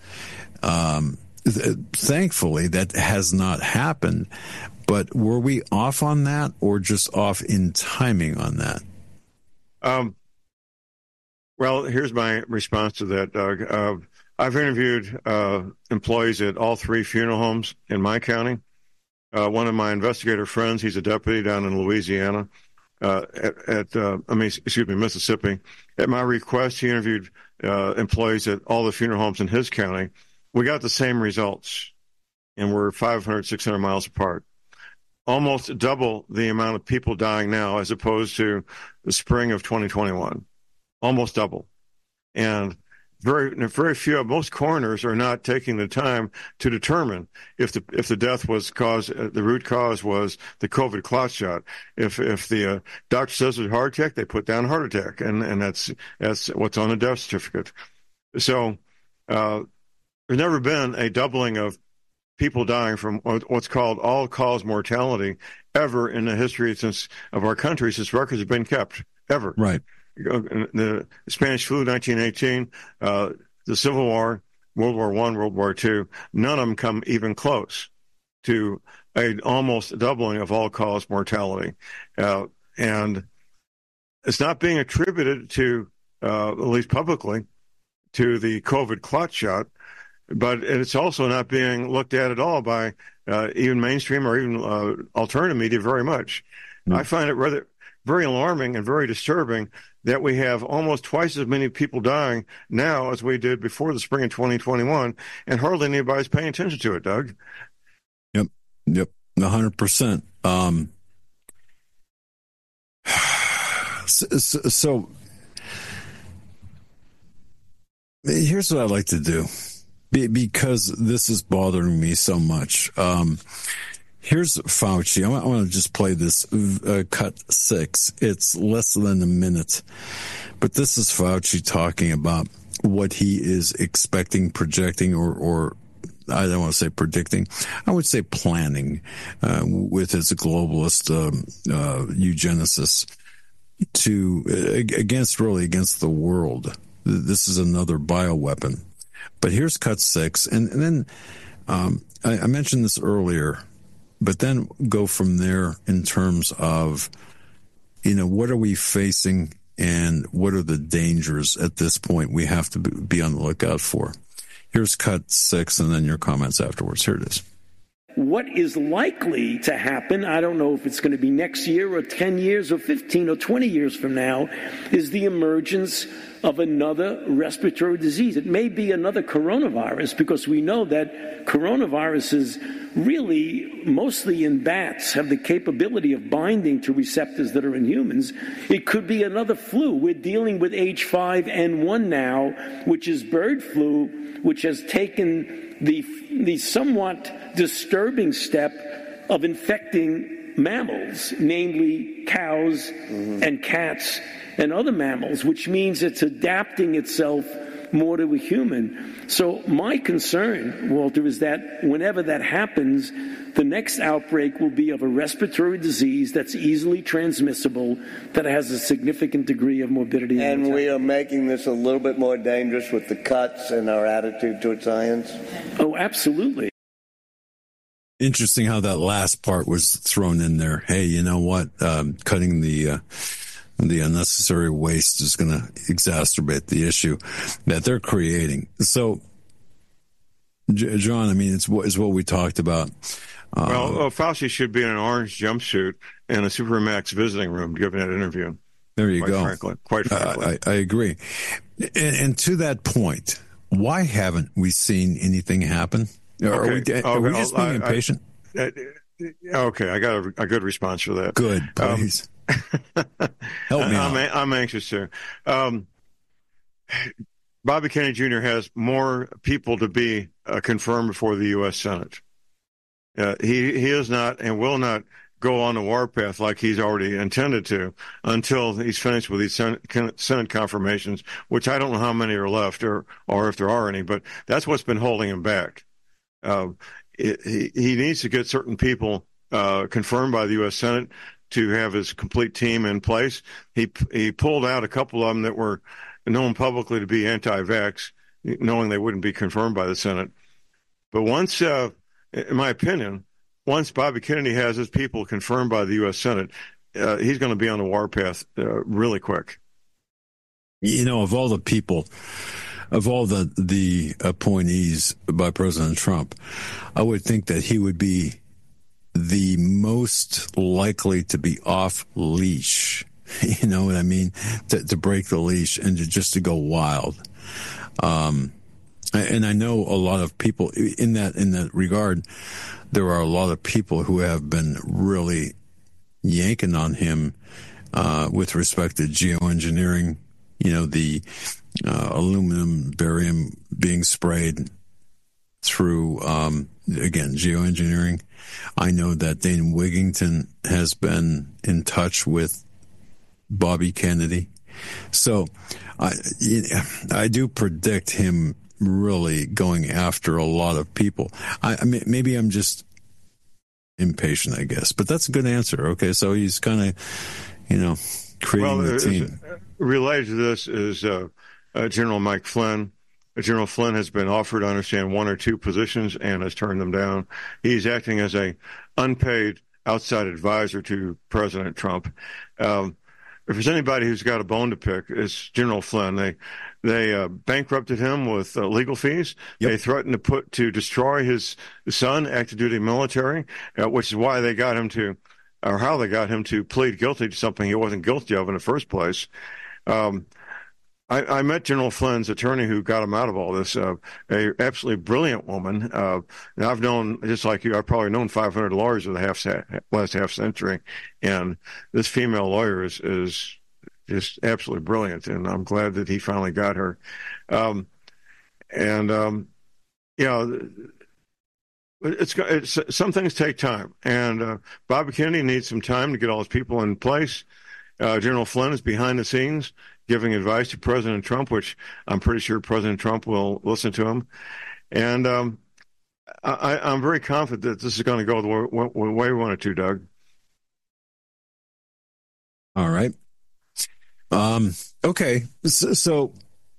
Thankfully, that has not happened. But were we off on that, or just off in timing on that? Well, here's my response to that, Doug. I've interviewed employees at all 3 funeral homes in my county. One of my investigator friends, he's a deputy down in Louisiana, Mississippi. At my request, he interviewed employees at all the funeral homes in his county. We got the same results, and we're 500, 600 miles apart. Almost double the amount of people dying now as opposed to the spring of 2021. Almost double. And very few, most coroners are not taking the time to determine if the death was caused, the root cause was the COVID clot shot. If the doctor says it's a heart attack, they put down heart attack, and that's what's on the death certificate. So there's never been a doubling of people dying from what's called all-cause mortality ever in the history of our country since records have been kept, ever. Right. The Spanish flu, 1918, the Civil War, World War I, World War II, none of them come even close to a almost doubling of all-cause mortality. And it's not being attributed to, at least publicly, to the COVID clot shot, but it's also not being looked at all by even mainstream or even alternative media very much. I find it very alarming and very disturbing that we have almost twice as many people dying now as we did before the spring of 2021, and hardly anybody's paying attention to it, Doug. Yep, 100%. So here's what I'd like to do, because this is bothering me so much. Here's Fauci. I want to just play this cut 6. It's less than a minute, but this is Fauci talking about what he is expecting, projecting, or I don't want to say predicting, I would say planning with his globalist eugenicists against the world. This is another bioweapon. But here's cut 6. And then I mentioned this earlier, but then go from there in terms of, what are we facing and what are the dangers at this point we have to be on the lookout for. Here's cut 6 and then your comments afterwards. Here it is. What is likely to happen, I don't know if it's going to be next year or 10 years or 15 or 20 years from now, is the emergence of another respiratory disease. It may be another coronavirus, because we know that coronaviruses really, mostly in bats, have the capability of binding to receptors that are in humans. It could be another flu. We're dealing with H5N1 now, which is bird flu, which has taken the somewhat disturbing step of infecting mammals, namely cows and cats and other mammals, which means it's adapting itself more to a human. So my concern, Walter, is that whenever that happens, the next outbreak will be of a respiratory disease that's easily transmissible, that has a significant degree of morbidity. And we are making this a little bit more dangerous with the cuts and our attitude toward science? Oh, absolutely. Interesting how that last part was thrown in there. Hey, you know what? Cutting the unnecessary waste is going to exacerbate the issue that they're creating. So, John, I mean, it's what we talked about. Fauci should be in an orange jumpsuit in a Supermax visiting room giving that interview. There you go. Quite frankly. I agree. And to that point, why haven't we seen anything happen? Are we just being impatient? Okay, I got a good response for that. Good, please. Help me out. I'm anxious here. Bobby Kennedy Jr. has more people to be confirmed before the U.S. Senate. He is not and will not go on the warpath like he's already intended to until he's finished with these Senate confirmations, which I don't know how many are left or if there are any, but that's what's been holding him back. He needs to get certain people confirmed by the U.S. Senate to have his complete team in place. He pulled out a couple of them that were known publicly to be anti-vax, knowing they wouldn't be confirmed by the Senate. But once, in my opinion, once Bobby Kennedy has his people confirmed by the U.S. Senate, he's going to be on the warpath really quick. Of all the people, of all the appointees by President Trump, I would think that he would be the most likely to be off leash. You know what I mean? To break the leash and to go wild. And I know a lot of people in that regard. There are a lot of people who have been really yanking on him with respect to geoengineering. The aluminum, barium being sprayed through, again, geoengineering. I know that Dane Wigington has been in touch with Bobby Kennedy. So I do predict him really going after a lot of people. I mean, maybe I'm just impatient, I guess, but that's a good answer. Okay, so he's kind of, creating the team. Related to this is General Mike Flynn. General Flynn has been offered, I understand, 1 or 2 positions and has turned them down. He's acting as a unpaid outside advisor to President Trump. If there's anybody who's got a bone to pick, it's General Flynn. They bankrupted him with legal fees. Yep. They threatened to destroy his son, active duty military, which is why they got him to, or how they got him to plead guilty to something he wasn't guilty of in the first place. I met General Flynn's attorney who got him out of all this, a absolutely brilliant woman. And I've known, just like you, I've probably known 500 lawyers of the last half century. And this female lawyer is just absolutely brilliant. And I'm glad that he finally got her. Some things take time. And Bobby Kennedy needs some time to get all his people in place. General Flynn is behind the scenes giving advice to President Trump, which I'm pretty sure President Trump will listen to him. And I'm very confident that this is going to go the way we want it to, Doug. All right. Okay. So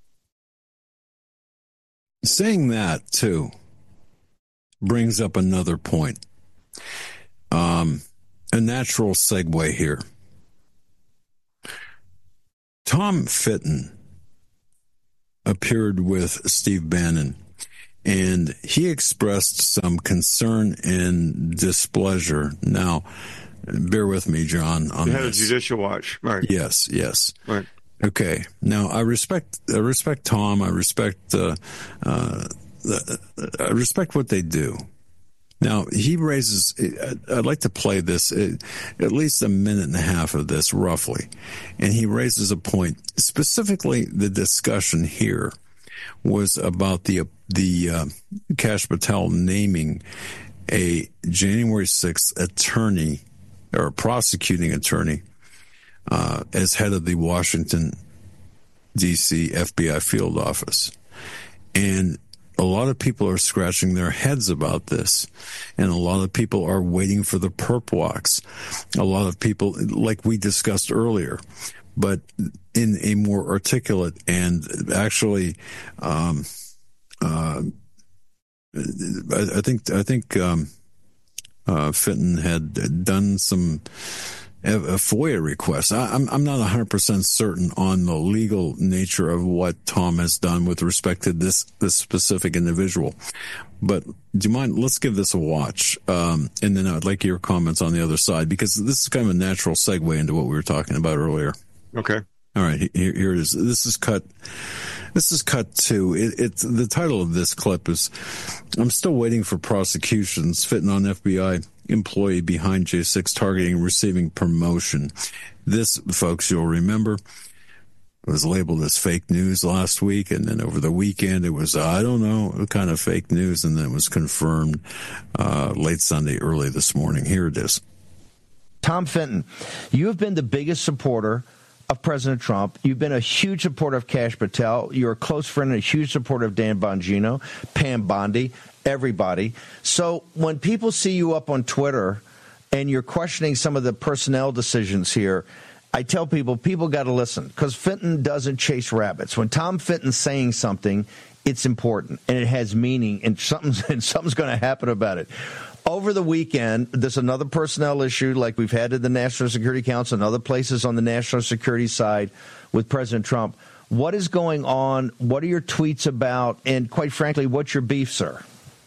saying that, too, brings up another point. A natural segue here. Tom Fitton appeared with Steve Bannon, and he expressed some concern and displeasure. Now, bear with me, John, on the head this. of Judicial Watch, right? Yes. Right. Okay. Now, I respect Tom. I respect what they do. Now, he raises, I'd like to play this, at least a minute and a half of this, roughly. And he raises a point. Specifically, the discussion here was about the Kash Patel naming a January 6th attorney, or a prosecuting attorney, as head of the Washington, D.C. FBI field office. And a lot of people are scratching their heads about this, and a lot of people are waiting for the perp walks. A lot of people, like we discussed earlier, but in a more articulate and actually, I think Fitton had done some a FOIA request. I'm not 100% certain on the legal nature of what Tom has done with respect to this specific individual. But do you mind? Let's give this a watch. And then I'd like your comments on the other side, because this is kind of a natural segue into what we were talking about earlier. Okay. All right. Here it is. This is cut 2. It's the title of this clip is, I'm still waiting for prosecutions. Fitton on FBI employee behind J6 targeting and receiving promotion. This, folks, you'll remember, was labeled as fake news last week, and then over the weekend it was, I don't know, what kind of fake news, and then it was confirmed late Sunday, early this morning. Here it is. Tom Fitton, you have been the biggest supporter of President Trump. You've been a huge supporter of Kash Patel. You're a close friend and a huge supporter of Dan Bongino, Pam Bondi, everybody. So when people see you up on Twitter and you're questioning some of the personnel decisions here, I tell people got to listen, because Fitton doesn't chase rabbits. When Tom Fitton's saying something, it's important and it has meaning, and something's going to happen about it. Over the weekend, there's another personnel issue like we've had at the National Security Council and other places on the national security side with President Trump. What is going on? What are your tweets about? And quite frankly, what's your beef, sir?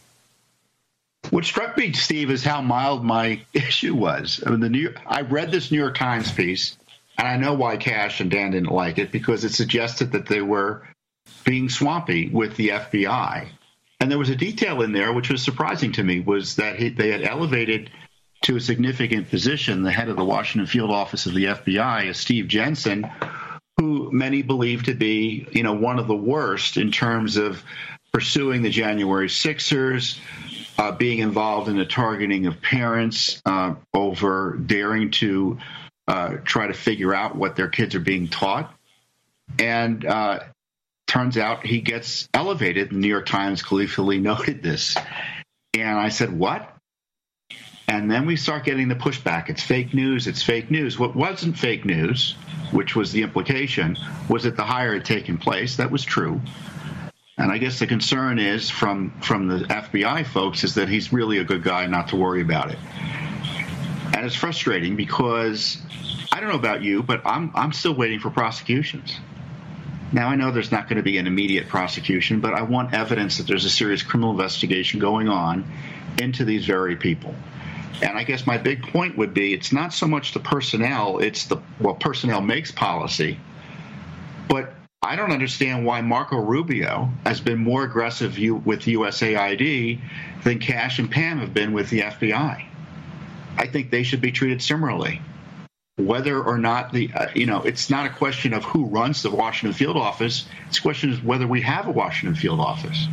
What struck me, Steve, is how mild my issue was. I mean, I read this New York Times piece, and I know why Kash and Dan didn't like it, because it suggested that they were being swampy with the FBI. And there was a detail in there which was surprising to me, was that they had elevated to a significant position the head of the Washington field office of the FBI, as Steve Jensen, who many believe to be, one of the worst in terms of pursuing the January 6ers, being involved in the targeting of parents over daring to try to figure out what their kids are being taught. And turns out he gets elevated. The New York Times gleefully noted this. And I said, what? And then we start getting the pushback. It's fake news. It's fake news. What wasn't fake news, which was the implication, was that the hire had taken place. That was true. And I guess the concern is from the FBI folks is that he's really a good guy, not to worry about it. And it's frustrating because I don't know about you, but I'm still waiting for prosecutions. Now, I know there's not going to be an immediate prosecution, but I want evidence that there's a serious criminal investigation going on into these very people. And I guess my big point would be it's not so much the personnel, it's personnel makes policy. But I don't understand why Marco Rubio has been more aggressive with USAID than Kash and Pam have been with the FBI. I think they should be treated similarly. Whether or not it's not a question of who runs the Washington field office. It's a question of whether we have a Washington field office.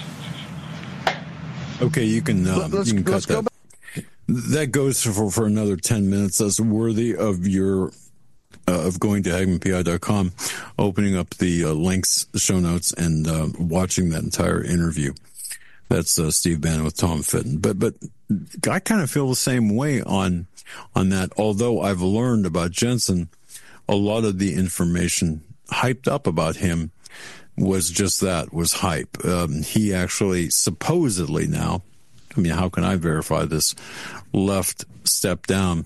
Okay, you can cut that. That goes for another 10 minutes. That's worthy of your of going to HagmannPI.com, opening up the links, show notes, and watching that entire interview. That's Steve Bannon with Tom Fitton. But I kind of feel the same way on that. Although I've learned about Jensen, a lot of the information hyped up about him was just that, was hype. He actually supposedly now, I mean, how can I verify this, stepped down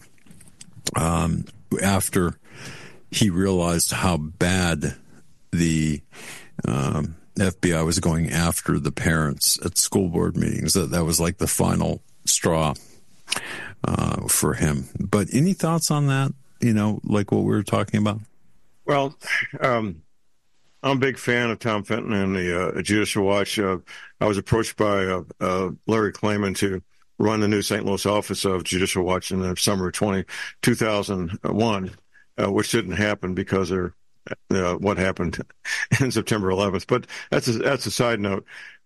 after he realized how bad the FBI was going after the parents at school board meetings. That was like the final straw for him. But any thoughts on that, like what we were talking about? Well, I'm a big fan of Tom Fitton and the Judicial Watch. I was approached by Larry Klayman to run the new St. Louis office of Judicial Watch in the summer of 2001, which didn't happen because of what happened in September 11th. But that's a side note.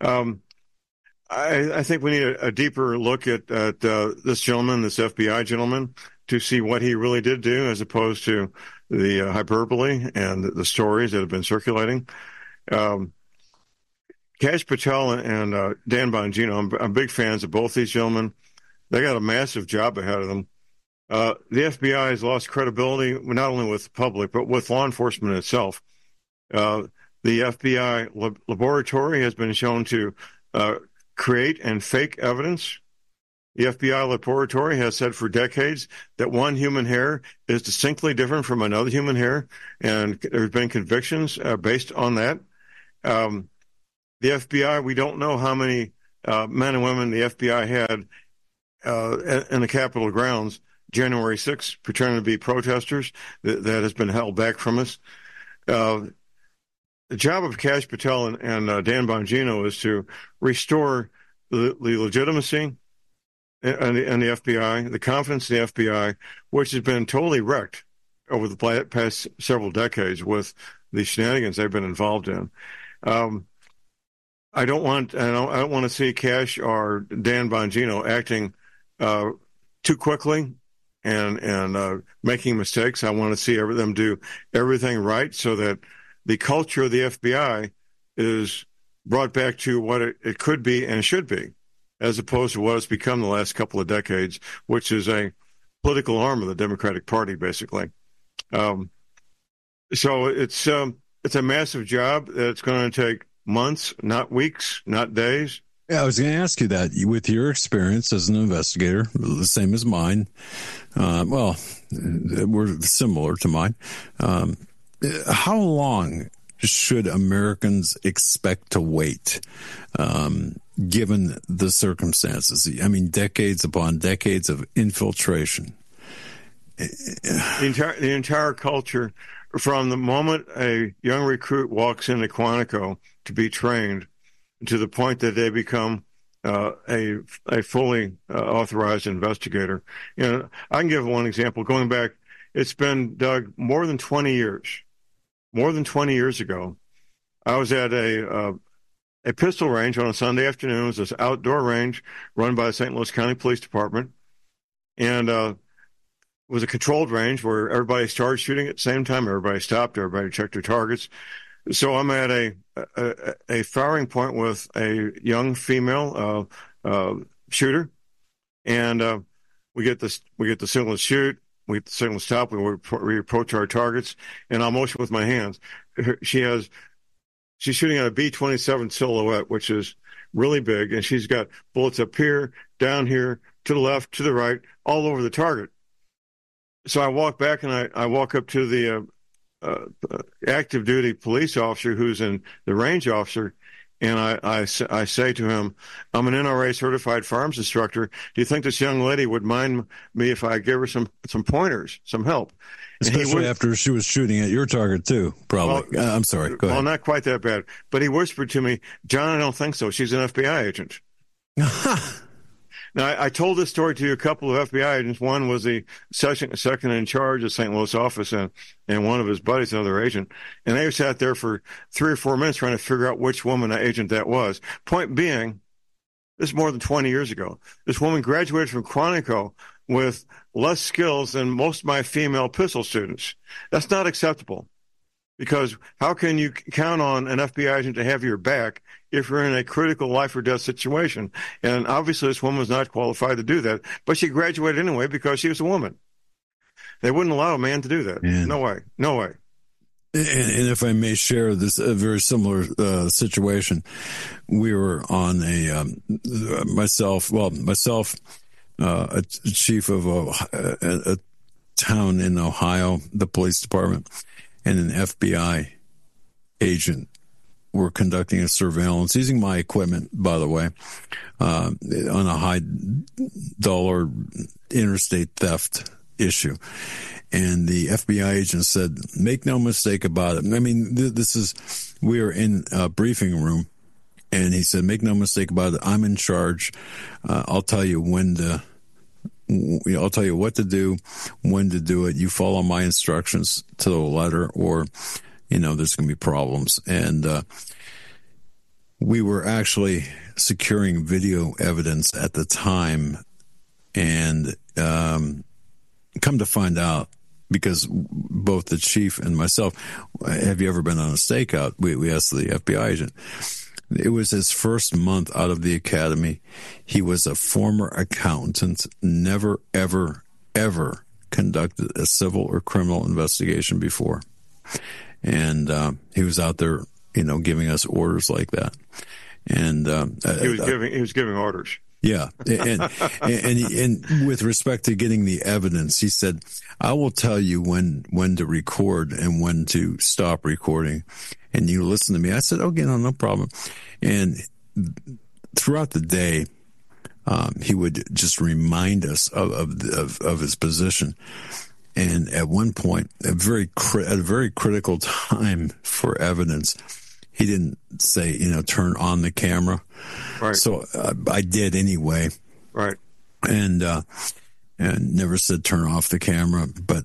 I think we need a deeper look at this gentleman, this FBI gentleman, to see what he really did do, as opposed to the hyperbole and the stories that have been circulating. Kash Patel and Dan Bongino, I'm big fans of both these gentlemen. They got a massive job ahead of them. The FBI has lost credibility, not only with the public, but with law enforcement itself. The FBI laboratory has been shown to create and fake evidence. The FBI laboratory has said for decades that one human hair is distinctly different from another human hair, and there have been convictions based on that. The FBI, we don't know how many men and women the FBI had in the Capitol grounds January 6th pretending to be protesters. That has been held back from us. The job of Kash Patel and Dan Bongino is to restore the legitimacy and the FBI, the confidence in the FBI, which has been totally wrecked over the past several decades with the shenanigans they've been involved in. I don't want to see Kash or Dan Bongino acting too quickly and making mistakes. I want to see them do everything right so that the culture of the FBI is brought back to what it could be and should be, as opposed to what it's become the last couple of decades, which is a political arm of the Democratic Party, basically. So it's a massive job that's going to take months, not weeks, not days. Yeah, I was going to ask you that. With your experience as an investigator, the same as mine, well, we're similar to mine. How long should Americans expect to wait, given the circumstances? I mean, decades upon decades of infiltration. The entire culture, from the moment a young recruit walks into Quantico to be trained, to the point that they become a fully authorized investigator. I can give one example. Going back, it's been, Doug, more than 20 years. More than 20 years ago, I was at a pistol range on a Sunday afternoon. It was this outdoor range run by the St. Louis County Police Department. And it was a controlled range where everybody started shooting at the same time. Everybody stopped. Everybody checked their targets. So I'm at a firing point with a young female shooter, and we get the signal to shoot. We get the signal to stop. We approach our targets, and I'll motion with my hands. She's shooting at a B-27 Silhouette, which is really big, and she's got bullets up here, down here, to the left, to the right, all over the target. So I walk back, and I walk up to the active duty police officer who's in the range officer, and I say to him, I'm an NRA certified firearms instructor. Do you think this young lady would mind me if I gave her some pointers, some help? Especially after she was shooting at your target too, probably. Well, I'm sorry. Go ahead. Well, not quite that bad. But he whispered to me, John, I don't think so. She's an FBI agent. Now, I told this story to a couple of FBI agents. One was the second in charge of St. Louis office, and one of his buddies, another agent. And they sat there for 3 or 4 minutes trying to figure out which woman agent that was. Point being, this is more than 20 years ago. This woman graduated from Quantico with less skills than most of my female pistol students. That's not acceptable. Because how can you count on an FBI agent to have your back if you're in a critical life or death situation? And obviously this woman was not qualified to do that, but she graduated anyway because she was a woman. They wouldn't allow a man to do that. Man. No way. No way. And if I may share this, a very similar situation, we were on myself, a chief of a town in Ohio, the police department, and an FBI agent were conducting a surveillance using my equipment, by the way, on a high-dollar interstate theft issue. And the FBI agent said, make no mistake about it. I mean, we were in a briefing room, and he said, make no mistake about it. I'm in charge. I'll tell you I'll tell you what to do, when to do it. You follow my instructions to the letter, or, there's going to be problems. And we were actually securing video evidence at the time. And come to find out, because both the chief and myself, have you ever been on a stakeout? We asked the FBI agent. It was his first month out of the academy. He was a former accountant, never, ever, ever conducted a civil or criminal investigation before. And he was out there, giving us orders like that. And he was giving orders. Yeah. And with respect to getting the evidence, he said, I will tell you when to record and when to stop recording. And you listen to me. I said, okay, no problem. And throughout the day, he would just remind us of his position. And at one point, at a very critical time for evidence, he didn't say, turn on the camera. Right. So I did anyway. Right. And never said turn off the camera, but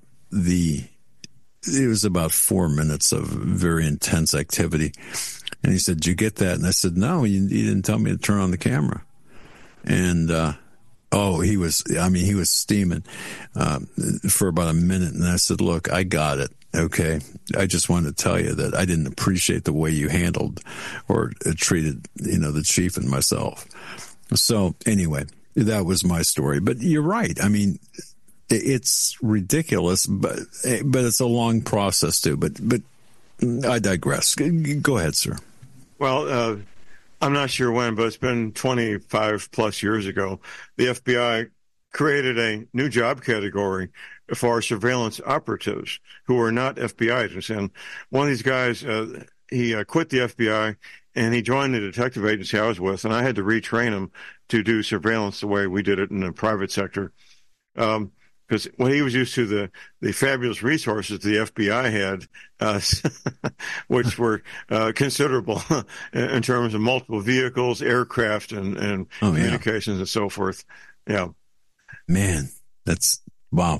it was about 4 minutes of very intense activity. And he said, did you get that? And I said, no, you didn't tell me to turn on the camera. And, he was steaming, for about a minute. And I said, look, I got it. Okay. I just wanted to tell you that I didn't appreciate the way you handled or treated, the chief and myself. So anyway, that was my story, but you're right. I mean, it's ridiculous, but it's a long process too. But I digress. Go ahead, sir. Well, I'm not sure when, but it's been 25 plus years ago. The FBI created a new job category for surveillance operatives who are not FBI agents. And one of these guys, he quit the FBI and he joined the detective agency I was with, and I had to retrain him to do surveillance the way we did it in the private sector. Because when he was used to the fabulous resources the FBI had, which were considerable in terms of multiple vehicles, aircraft, and communications and so forth. Yeah. Man, that's wow.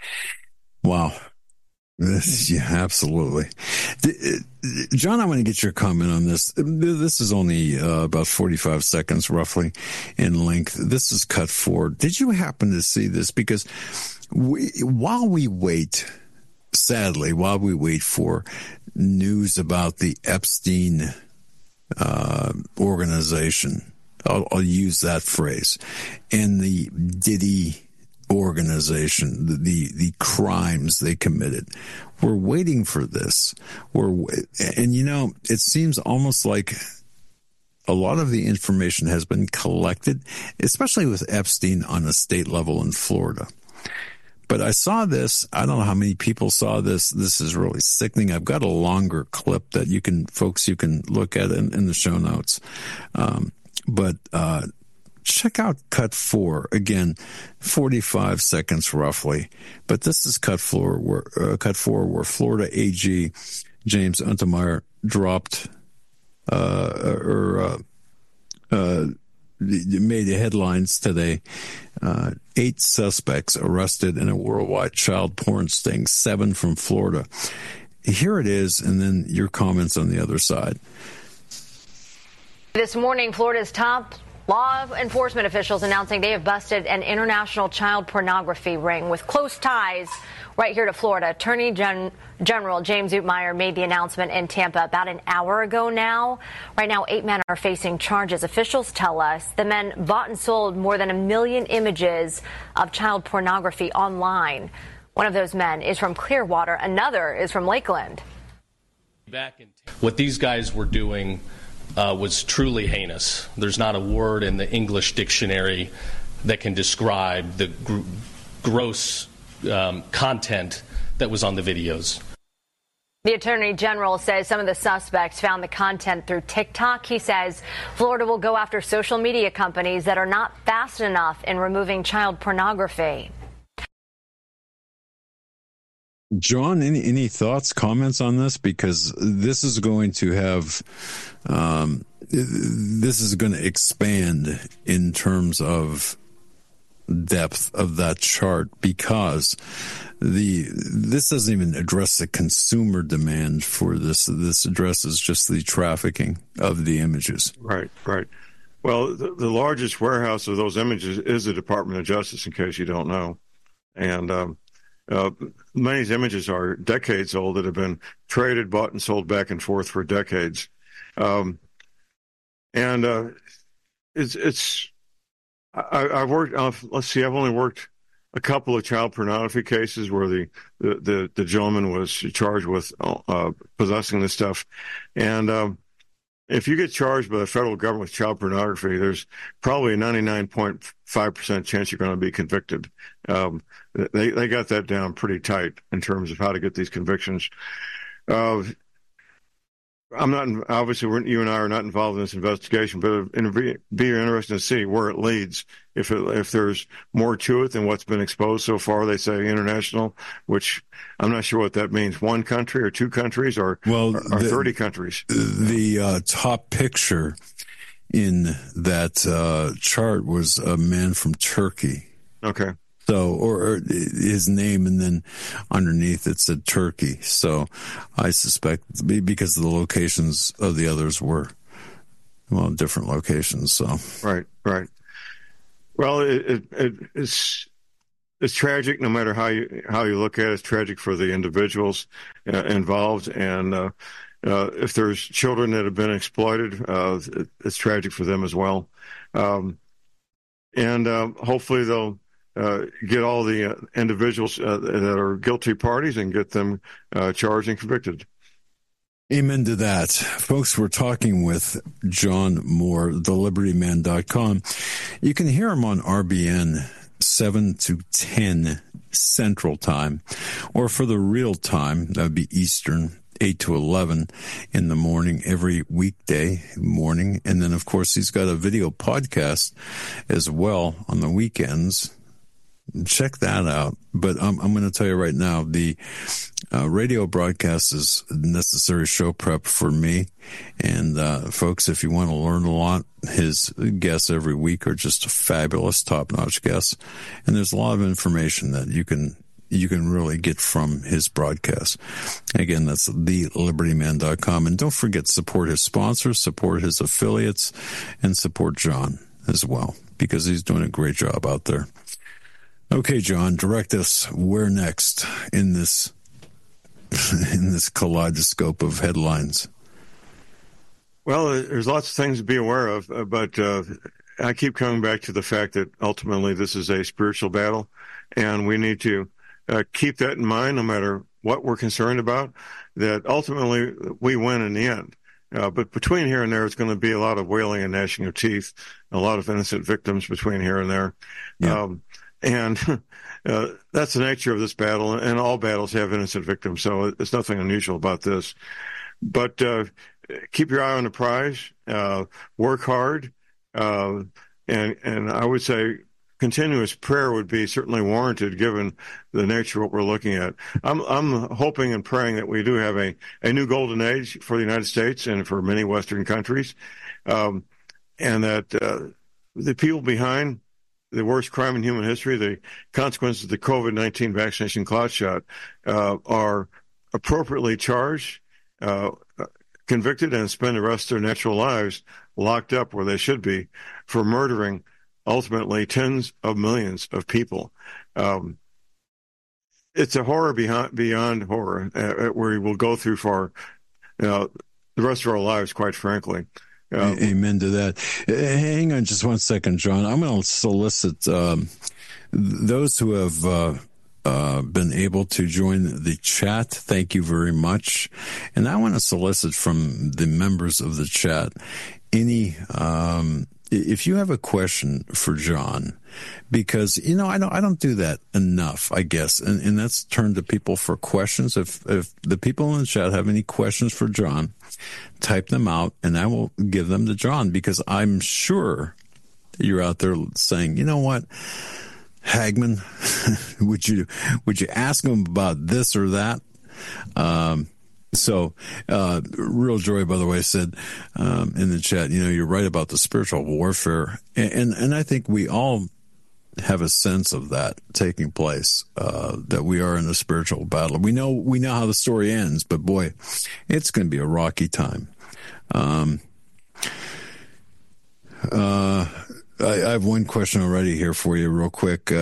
Yeah, absolutely. John, I want to get your comment on this. This is only about 45 seconds roughly in length. This is cut forward. Did you happen to see this? Because while we wait sadly, while we wait for news about the Epstein organization, I'll use that phrase, and the Diddy organization, the crimes they committed. We're waiting for this. And it seems almost like a lot of the information has been collected, especially with Epstein on a state level in Florida. But I saw this. I don't know how many people saw this. This is really sickening. I've got a longer clip that you can look at in the show notes. But check out cut 4. Again, 45 seconds roughly. But this is cut 4 where Florida AG James Untermeyer dropped made headlines today. 8 suspects arrested in a worldwide child porn sting, 7 from Florida. Here it is, and then your comments on the other side. This morning, Florida's top law enforcement officials announcing they have busted an international child pornography ring with close ties right here to Florida. Attorney General James Untermeyer made the announcement in Tampa about an hour ago now. Right now, 8 men are facing charges. Officials tell us the men bought and sold more than 1 million images of child pornography online. One of those men is from Clearwater. Another is from Lakeland. What these guys were doing was truly heinous. There's not a word in the English dictionary that can describe the gross content that was on the videos. The Attorney General says some of the suspects found the content through TikTok. He says Florida will go after social media companies that are not fast enough in removing child pornography. John, any thoughts, comments on this? Because this is going to have, this is going to expand in terms of depth of that chart, because this doesn't even address the consumer demand for this. This addresses just the trafficking of the images. Right. Well, the largest warehouse of those images is the Department of Justice, in case you don't know. And many of these images are decades old that have been traded, bought, and sold back and forth for decades. I've worked. I've only worked a couple of child pornography cases where the gentleman was charged with possessing this stuff, and if you get charged by the federal government with child pornography, there's probably a 99.5% chance you're going to be convicted. They got that down pretty tight in terms of how to get these convictions. I'm not, obviously, you and I are not involved in this investigation, but it'd be interesting to see where it leads. If there's more to it than what's been exposed so far, they say international, which I'm not sure what that means. 1 country or 2 countries or 30 countries. The top picture in that chart was a man from Turkey. Okay. So, or his name, and then underneath it said Turkey. So I suspect because the locations of the others were, different locations. So Right. Well, it's tragic no matter how you look at it. It's tragic for the individuals involved. And if there's children that have been exploited, it's tragic for them as well. Hopefully they'll get all the individuals that are guilty parties and get them charged and convicted. Amen to that. Folks, we're talking with John Moore, thelibertyman.com. You can hear him on RBN 7 to 10 Central Time, or for the real time, that would be Eastern, 8 to 11 in the morning, every weekday morning. And then, of course, he's got a video podcast as well on the weekends. Check that out. But I'm going to tell you right now, the radio broadcast is necessary show prep for me. And folks, if you want to learn a lot, his guests every week are just fabulous, top-notch guests. And there's a lot of information that you can really get from his broadcast. Again, that's thelibertyman.com. And don't forget, support his sponsors, support his affiliates, and support John as well, because he's doing a great job out there. Okay, John, direct us where next in this in this kaleidoscope of headlines? Well, there's lots of things to be aware of, but I keep coming back to the fact that ultimately this is a spiritual battle, and we need to keep that in mind no matter what we're concerned about, that ultimately we win in the end. But between here and there, it's going to be a lot of wailing and gnashing of teeth, a lot of innocent victims between here and there. Yeah. And that's the nature of this battle, and all battles have innocent victims, so it's nothing unusual about this. But keep your eye on the prize, work hard, and I would say continuous prayer would be certainly warranted given the nature of what we're looking at. I'm hoping and praying that we do have a new golden age for the United States and for many Western countries, and that the people behind the worst crime in human history, the consequences of the COVID-19 vaccination cloud shot, are appropriately charged, convicted, and spend the rest of their natural lives locked up where they should be for murdering ultimately tens of millions of people. It's a horror beyond horror where we'll go through for the rest of our lives, quite frankly. Amen to that. Hang on just one second, John. I'm going to solicit those who have been able to join the chat. Thank you very much. And I want to solicit from the members of the chat any if you have a question for John, because, I don't do that enough, I guess. And that's turned to people for questions. If the people in the chat have any questions for John, type them out and I will give them to John, because I'm sure you're out there saying, you know what, Hagmann, would you ask him about this or that? So, Real Joy, by the way, said in the chat, you're right about the spiritual warfare. And I think we all have a sense of that taking place, that we are in a spiritual battle. We know how the story ends, but boy, it's going to be a rocky time. I have one question already here for you real quick.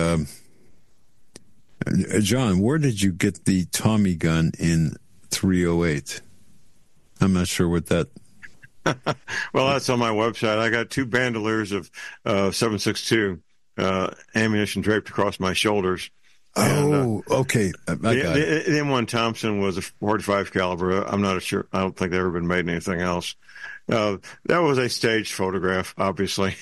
John, where did you get the Tommy gun in 308? I'm not sure what that. Well, that's on my website. I got 2 bandoliers of 7.62 ammunition draped across my shoulders. And, okay. The M1 Thompson was a 45 caliber. I'm not sure. I don't think they've ever been made in anything else. That was a staged photograph, obviously.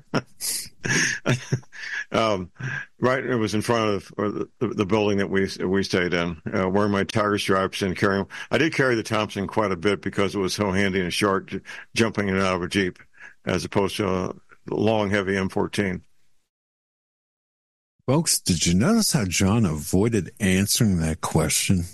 Right, it was in front of the building that we stayed in, wearing my tiger stripes and carrying. I did carry the Thompson quite a bit because it was so handy and short, jumping in and out of a Jeep, as opposed to a long, heavy M14. Folks, did you notice how John avoided answering that question?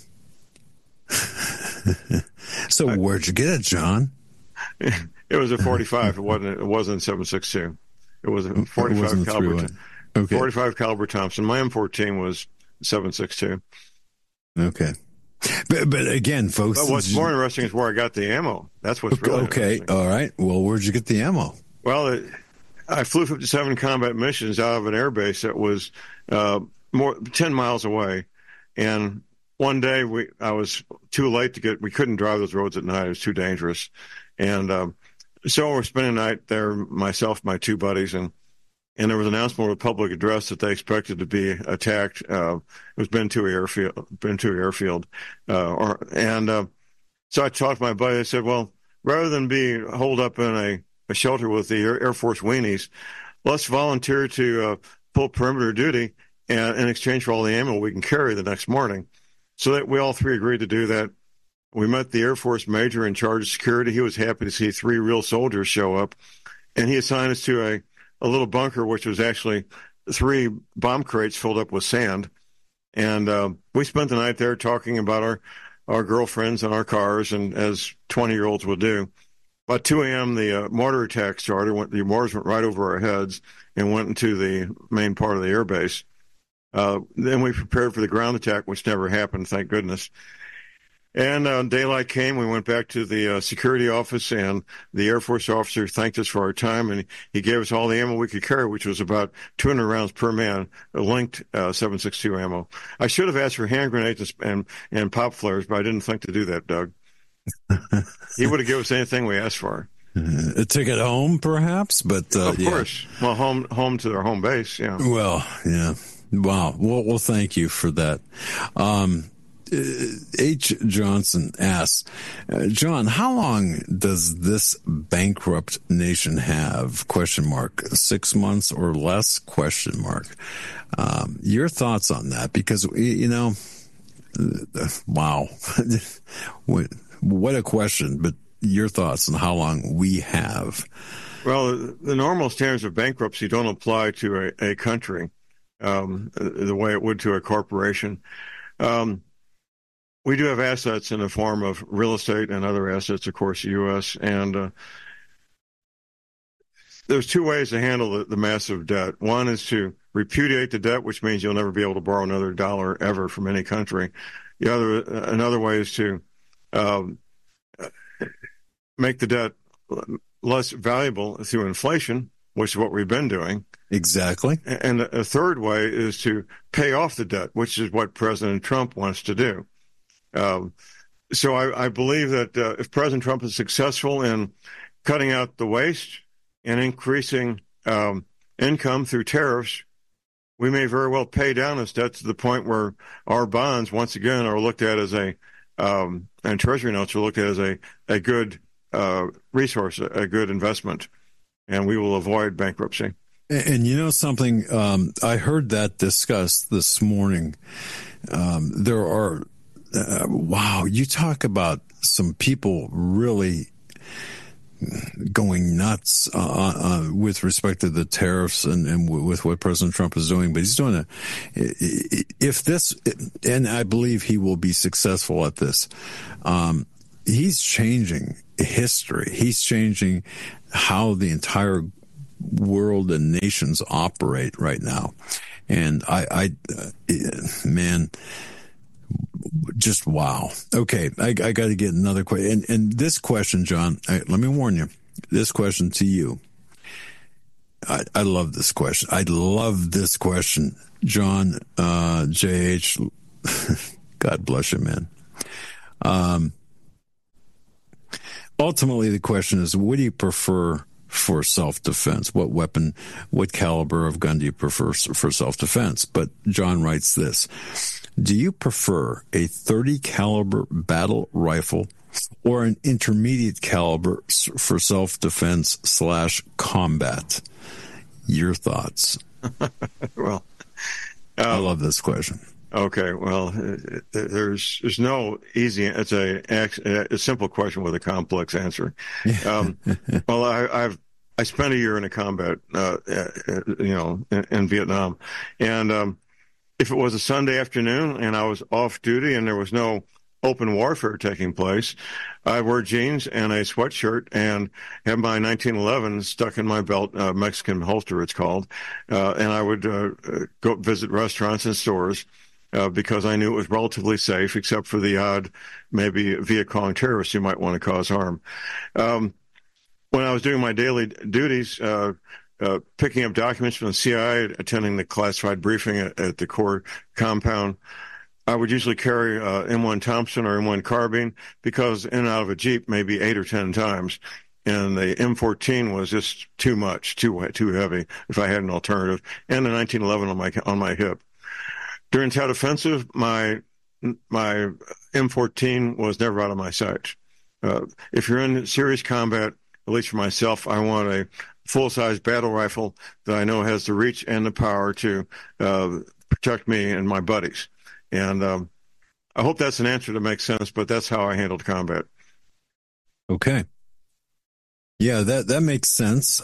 So where'd you get it, John? It was a 45. It wasn't 7.62. It was a 45 caliber. Okay. 45 caliber Thompson. My M14 was 7.62. Okay. But again, folks. But what's more interesting is where I got the ammo. That's what's really interesting. All right. Well, where'd you get the ammo? Well, I flew 57 combat missions out of an air base that was 10 miles away. And one day I was too late we couldn't drive those roads at night. It was too dangerous. And so we're spending the night there, myself, my 2 buddies, and there was an announcement with a public address that they expected to be attacked. It was Bentu Airfield. So I talked to my buddy. I said, well, rather than be holed up in a shelter with the Air Force weenies, let's volunteer to pull perimeter duty and in exchange for all the ammo we can carry the next morning. So that we all 3 agreed to do that. We met the Air Force major in charge of security. He was happy to see 3 real soldiers show up, and he assigned us to a little bunker, which was actually 3 bomb crates filled up with sand. And we spent the night there talking about our girlfriends and our cars, and as 20-year-olds would do. About 2 a.m., the mortar attack started. The mortars went right over our heads and went into the main part of the air base. Then we prepared for the ground attack, which never happened, thank goodness. And daylight came. We went back to the security office, and the Air Force officer thanked us for our time, and he gave us all the ammo we could carry, which was about 200 rounds per man, linked 7.62 ammo. I should have asked for hand grenades and pop flares, but I didn't think to do that, Doug. He would have given us anything we asked for. A ticket home, perhaps, but of course. Well, home to their home base. Yeah. Well, yeah. Wow. Well, thank you for that. H. Johnson asks, John, how long does this bankrupt nation have? ? 6 months or less? ? Your thoughts on that? Because, wow. What a question, but your thoughts on how long we have. Well, the normal standards of bankruptcy don't apply to a country the way it would to a corporation. We do have assets in the form of real estate and other assets, of course, the U.S., and there's two ways to handle the massive debt. One is to repudiate the debt, which means you'll never be able to borrow another dollar ever from any country. Another way is to make the debt less valuable through inflation, which is what we've been doing. Exactly. And a third way is to pay off the debt, which is what President Trump wants to do. So I believe that if President Trump is successful in cutting out the waste and increasing income through tariffs, we may very well pay down this debt to the point where our bonds, once again, are looked at as and Treasury notes are looked at as a good resource, a good investment, and we will avoid bankruptcy. And you know something, I heard that discussed this morning. There are, wow, you talk about some people really going nuts with respect to the tariffs and with what President Trump is doing. But he's doing and I believe he will be successful at this. He's changing history. He's changing how the entire world and nations operate right now. And man, just wow. Okay, I got to get another question. And this question, John, let me warn you, this question to you. I love this question. I love this question. John, J.H., God bless you, man. Ultimately, the question is, what do you prefer for self-defense? What weapon, what caliber of gun do you prefer for self-defense? But John writes this: do you prefer a 30 caliber battle rifle or an intermediate caliber for self-defense / combat? Your thoughts? Well, I love this question. Okay, well, there's no easy. It's a simple question with a complex answer. Well, I spent a year in a combat, in Vietnam, and if it was a Sunday afternoon and I was off duty and there was no open warfare taking place, I wore jeans and a sweatshirt and had my 1911 stuck in my belt, Mexican holster it's called, and I would go visit restaurants and stores. Because I knew it was relatively safe, except for the odd, maybe Viet Cong terrorist who might want to cause harm. When I was doing my daily duties, picking up documents from the CIA, attending the classified briefing at the Corps compound, I would usually carry M1 Thompson or M1 carbine, because in and out of a Jeep maybe 8 or 10 times. And the M14 was just too much, too heavy if I had an alternative, and the 1911 on my hip. During Tet Offensive, my M14 was never out of my sight. If you're in serious combat, at least for myself, I want a full-size battle rifle that I know has the reach and the power to protect me and my buddies. And I hope that's an answer that makes sense, but that's how I handled combat. Okay. Yeah, that makes sense.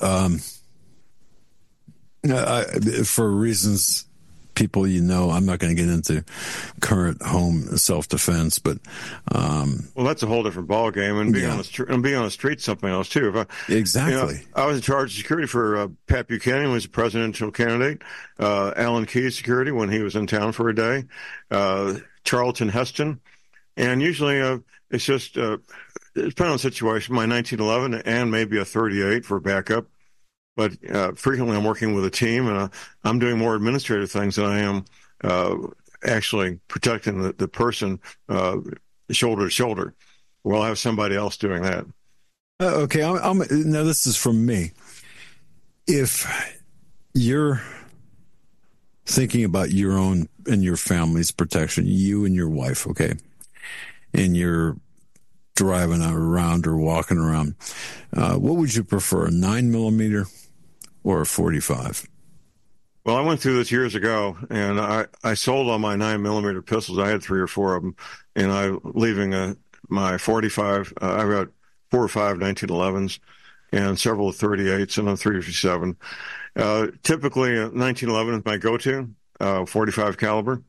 For reasons people I'm not going to get into current home self-defense, but well, that's a whole different ball game. And being on the street, something else too. Exactly. I was in charge of security for Pat Buchanan, who was a presidential candidate. Alan Keyes security when he was in town for a day. Charlton Heston, And usually it's just it depends on the situation. My 1911 and maybe a 38 for backup. But frequently I'm working with a team, and I'm doing more administrative things than I am actually protecting the person shoulder to shoulder. Well, I'll have somebody else doing that. Okay, now this is from me. If you're thinking about your own and your family's protection, you and your wife, okay, and you're driving around or walking around, what would you prefer, a 9mm or a .45? Well, I went through this years ago, and I sold all my 9mm pistols. I had 3 or 4 of them, and leaving my .45. I've got 4 or 5 1911s and several 38s and a .357. Typically, 1911 is my go-to, 45 caliber.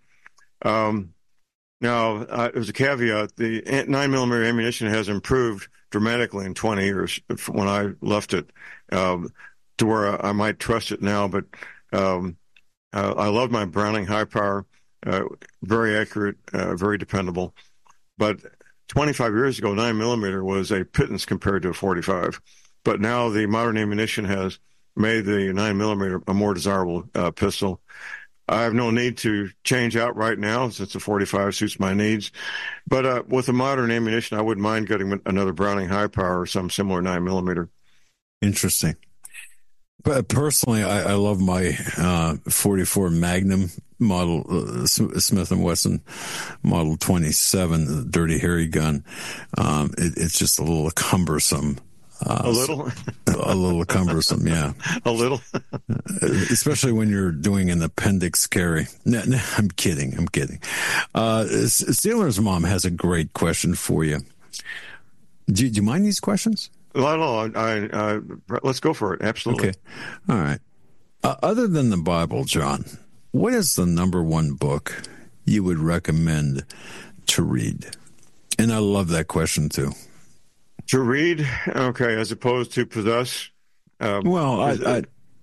Now, there's a caveat. The 9mm ammunition has improved dramatically in 20 years from when I left it, to where I might trust it now. But I love my Browning high power, very accurate, very dependable. But 25 years ago, 9mm was a pittance compared to a 45. But now the modern ammunition has made the 9mm a more desirable pistol. I have no need to change out right now since the 45 suits my needs. But with the modern ammunition, I wouldn't mind getting another Browning high power or some similar 9mm. Interesting. But personally, I love my 44 Magnum model, Smith & Wesson Model 27, the Dirty Harry gun. It's just a little cumbersome. A little? A little cumbersome, yeah. A little? Especially when you're doing an appendix carry. No, I'm kidding. Steeler's mom has a great question for you. Do you mind these questions? No, let's go for it. Absolutely. Okay. All right. Other than the Bible, John, what is the number one book you would recommend to read? And I love that question, too. To read? Okay, as opposed to possess? Whatever.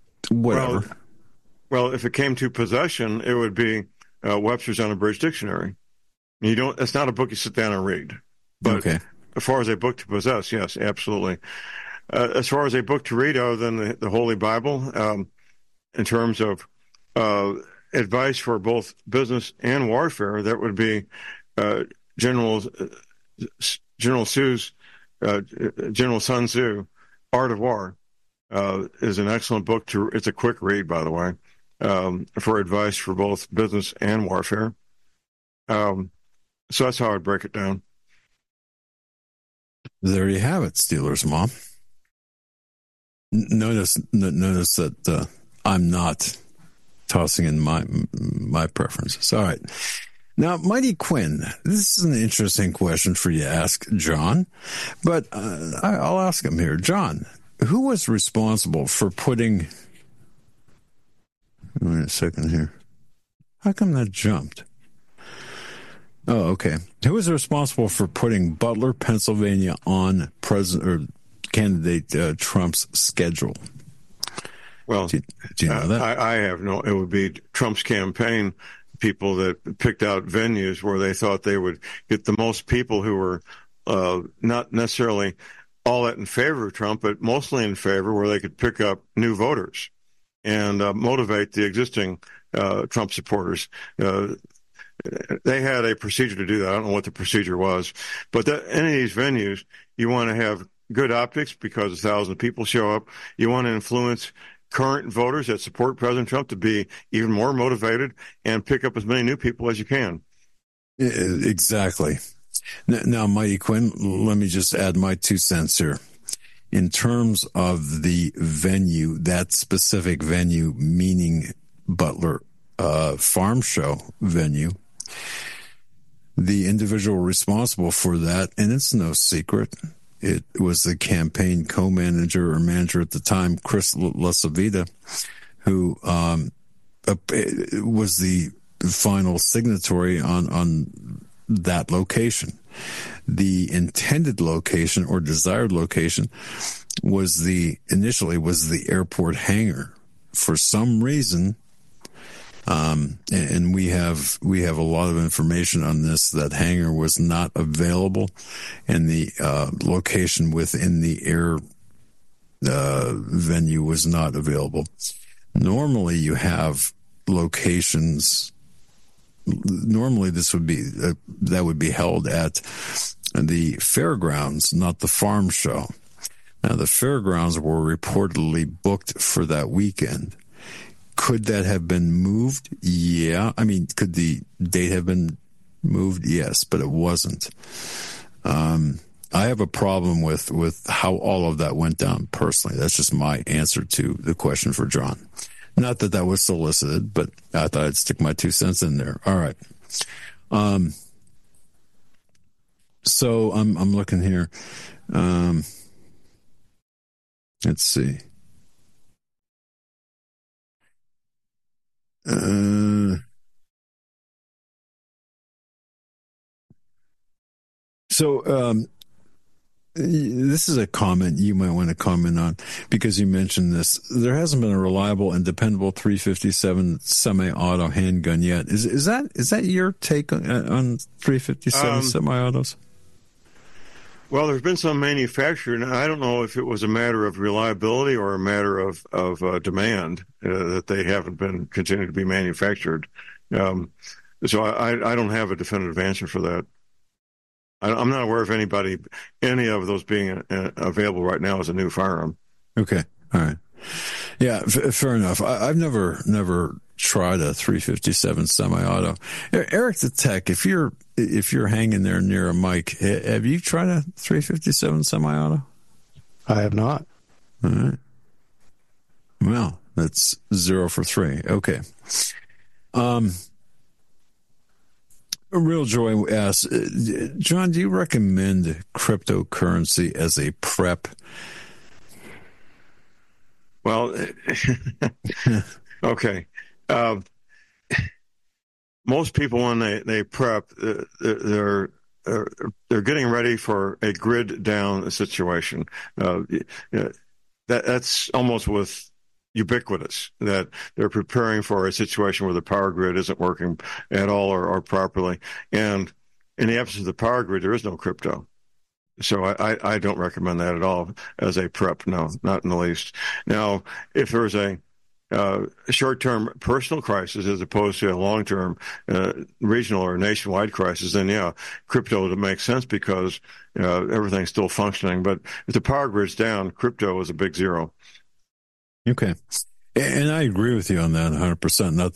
Well, if it came to possession, it would be Webster's Unabridged Dictionary. It's not a book you sit down and read. But okay. As far as a book to possess, yes, absolutely. As far as a book to read, other than the Holy Bible, in terms of advice for both business and warfare, that would be General Sun Tzu, Art of War, is an excellent book. It's a quick read, by the way, for advice for both business and warfare. So that's how I'd break it down. There you have it, Steelers mom. Notice that I'm not tossing in my preferences. All right. Now, Mighty Quinn, this is an interesting question for you to ask John, but I'll ask him here. John, who was responsible for putting... Wait a second here. How come that jumped? Oh, okay. Who was responsible for putting Butler, Pennsylvania on candidate Trump's schedule? Well, do you know that? I have no. It would be Trump's campaign people that picked out venues where they thought they would get the most people who were not necessarily all that in favor of Trump, but mostly in favor, where they could pick up new voters and motivate the existing Trump supporters. They had a procedure to do that. I don't know what the procedure was, but any of these venues, you want to have good optics because 1,000 people show up. You want to influence current voters that support President Trump to be even more motivated and pick up as many new people as you can. Exactly. Now, Mighty Quinn, let me just add my 2 cents here. In terms of the venue, that specific venue, meaning Butler Farm Show venue, the individual responsible for that, and it's no secret, it was the campaign co-manager or manager at the time, Chris LaCivita, who was the final signatory on that location. The intended location or desired location was initially the airport hangar. For some reason, And we have a lot of information on this. That hangar was not available, and the location within the air venue was not available. Normally, you have locations. Normally, this would be that would be held at the fairgrounds, not the farm show. Now, the fairgrounds were reportedly booked for that weekend. Could that have been moved? Yeah. I mean, could the date have been moved? Yes, but it wasn't. I have a problem with how all of that went down personally. That's just my answer to the question for John. Not that was solicited, but I thought I'd stick my 2 cents in there. All right. So I'm looking here. Let's see. This is a comment you might want to comment on because you mentioned this. There hasn't been a reliable and dependable .357 semi-auto handgun yet. Is that your take on .357 semi-autos? Well, there's been some manufactured, and I don't know if it was a matter of reliability or a matter of demand that they haven't been continued to be manufactured. So I don't have a definitive answer for that. I'm not aware of any of those being available right now as a new firearm. Okay, all right, yeah, fair enough. I've never tried a .357 semi-auto. Eric the Tech, if you're hanging there near a mic, have you tried a .357 semi-auto? I have not. All right. Well, that's 0 for 3. Okay. Real Joy asks, John, do you recommend cryptocurrency as a prep? Well, okay. Most people, when they prep, they're getting ready for a grid down situation. That's almost ubiquitous, that they're preparing for a situation where the power grid isn't working at all or properly. And in the absence of the power grid, there is no crypto. So I don't recommend that at all as a prep. No, not in the least. Now, if there's a short-term personal crisis as opposed to a long-term regional or nationwide crisis, then yeah, crypto would make sense because everything's still functioning. But if the power grid's down, crypto is a big zero. Okay, and I agree with you on that 100%. Not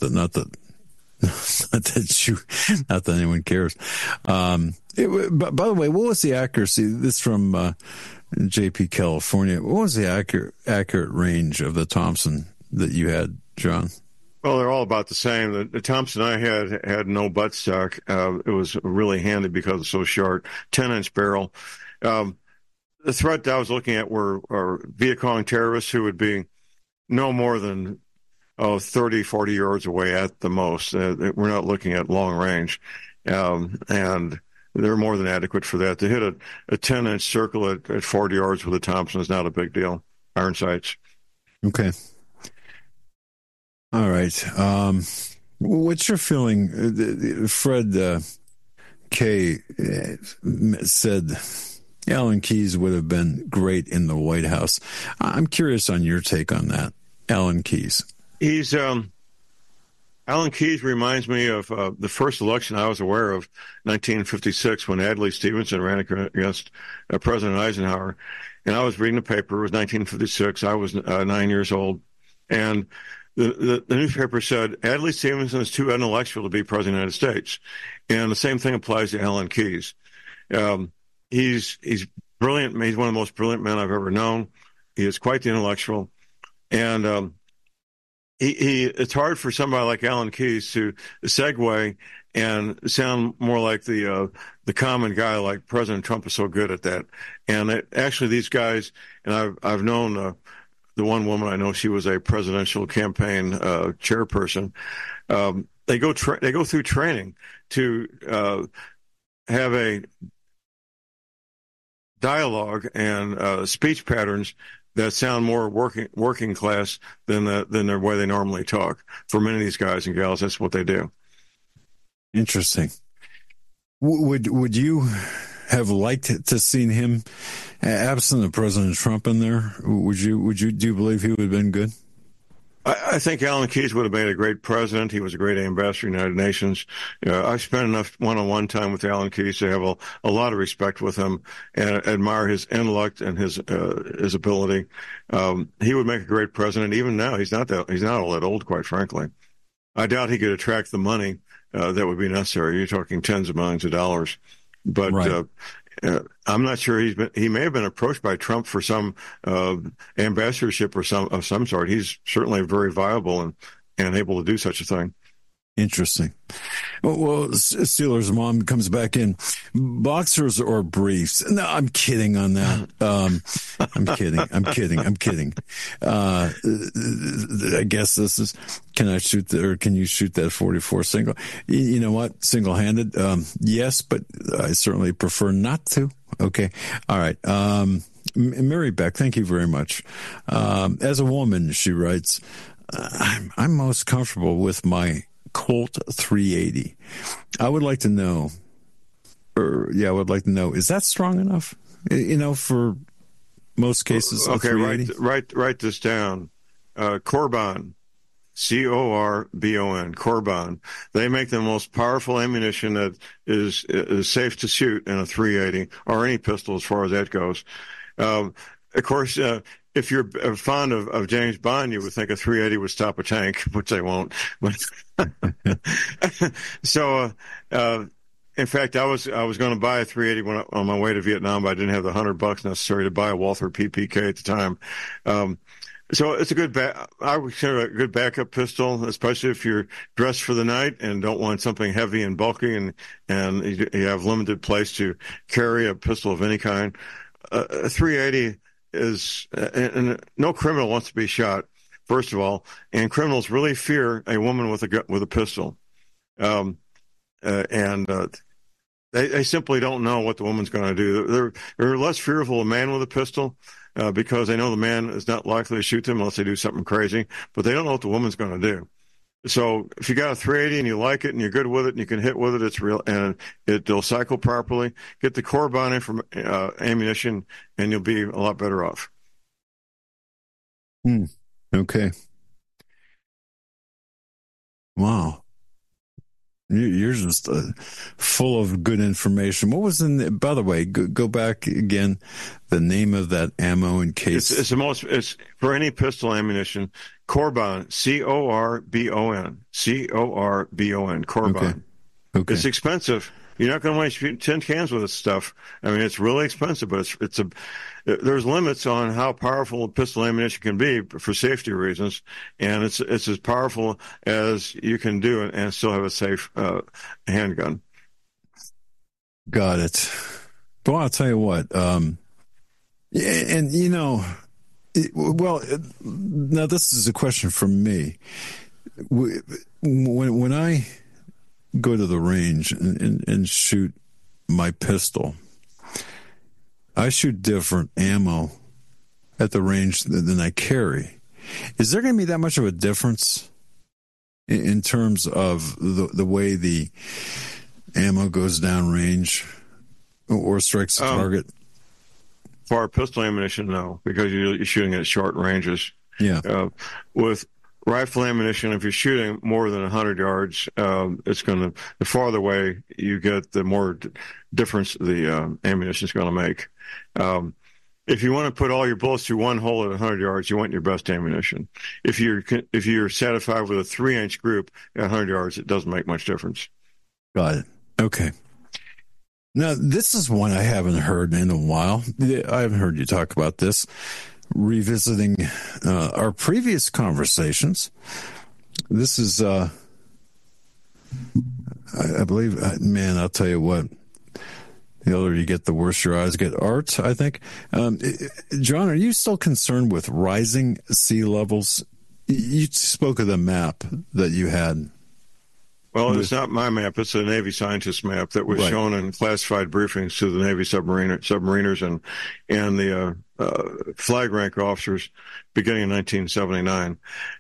that anyone cares. But by the way, what was the accuracy? This from JP California. What was the accurate range of the Thompson that you had, John? Well, they're all about the same. The Thompson I had no buttstock. It was really handy because it's so short. 10-inch barrel. The threat that I was looking at were Viet Cong terrorists who would be no more than 30, 40 yards away at the most. We're not looking at long range. And they're more than adequate for that. To hit a 10-inch circle at 40 yards with a Thompson is not a big deal. Iron sights. Okay. All right. What's your feeling? Fred K. said Alan Keyes would have been great in the White House. I'm curious on your take on that, Alan Keyes. He's Alan Keyes reminds me of the first election I was aware of, 1956, when Adlai Stevenson ran against President Eisenhower. And I was reading the paper. It was 1956. I was 9 years old. And the newspaper said, Adlai Stevenson is too intellectual to be president of the United States. And the same thing applies to Alan Keyes. He's brilliant. He's one of the most brilliant men I've ever known. He is quite the intellectual. And it's hard for somebody like Alan Keyes to segue and sound more like the common guy, like President Trump is so good at that. And actually, these guys, and I've known the one woman I know, she was a presidential campaign chairperson. They go through training to have a dialogue and speech patterns that sound more working class than the way they normally talk. For many of these guys and gals, that's what they do. Interesting. Would you have liked to seen him absent of President Trump in there? Do you believe he would have been good? I think Alan Keyes would have made a great president. He was a great ambassador to the United Nations. I've spent enough one-on-one time with Alan Keyes to have a lot of respect with him and admire his intellect and his ability. He would make a great president. Even now, he's not all that old, quite frankly. I doubt he could attract the money that would be necessary. You're talking tens of millions of dollars. But right. I'm not sure he may have been approached by Trump for some ambassadorship or of some sort. He's certainly very viable and able to do such a thing. Interesting. Well, Steeler's mom comes back in. Boxers or briefs? No, I'm kidding on that. I'm kidding. I guess this is, can you shoot that 44 single? You know what? Single-handed? Yes, but I certainly prefer not to. Okay. All right. Mary Beck, thank you very much. As a woman, she writes, I'm most comfortable with my Colt 380. I would like to know, is that strong enough? For most cases. Okay, write this down. Corbon, Corbon, Corbon. They make the most powerful ammunition that is safe to shoot in a 380 or any pistol, as far as that goes. Of course, if you're fond of James Bond, you would think a 380 would stop a tank, which they won't. But so, in fact, I was going to buy a 380 on my way to Vietnam, but I didn't have the $100 necessary to buy a Walther PPK at the time. So it's I would consider it a good backup pistol, especially if you're dressed for the night and don't want something heavy and bulky, and you have limited place to carry a pistol of any kind. A 380 is, and no criminal wants to be shot, first of all, and criminals really fear a woman with a pistol, and they simply don't know what the woman's going to do. They're less fearful of a man with a pistol because they know the man is not likely to shoot them unless they do something crazy, but they don't know what the woman's going to do. So if you got a 380 and you like it and you're good with it and you can hit with it, it's real, and it'll cycle properly. Get the Corbon ammunition and you'll be a lot better off. Okay. Wow. You're just full of good information. What was by the way, go back again, the name of that ammo in case. It's for any pistol ammunition, Corbon, Corbon, Corbon, Corbon. Okay. It's expensive. You're not going to waste 10 cans with this stuff. I mean, it's really expensive, but there's limits on how powerful a pistol ammunition can be for safety reasons, and it's as powerful as you can do it and still have a safe handgun. Got it. Well, I'll tell you what. Now this is a question from me. When I go to the range and shoot my pistol, I shoot different ammo at the range than I carry. Is there going to be that much of a difference in terms of the way the ammo goes down range or strikes the target? For pistol ammunition, no, because you're shooting at short ranges. Yeah. With rifle ammunition, if you're shooting more than 100 yards, the farther away you get, the more difference the ammunition is going to make. If you want to put all your bullets through one hole at 100 yards, you want your best ammunition. If you're satisfied with a 3-inch group at 100 yards, it doesn't make much difference. Got it. Okay. Now, this is one I haven't heard in a while. I haven't heard you talk about this. Revisiting our previous conversations. This is, I believe, man, I'll tell you what. The older you get, the worse your eyes get. Art, I think. John, are you still concerned with rising sea levels? You spoke of the map that you had. Well, it's not my map. It's a Navy scientist map that was shown in classified briefings to the Navy submariners and the flag rank officers beginning in 1979.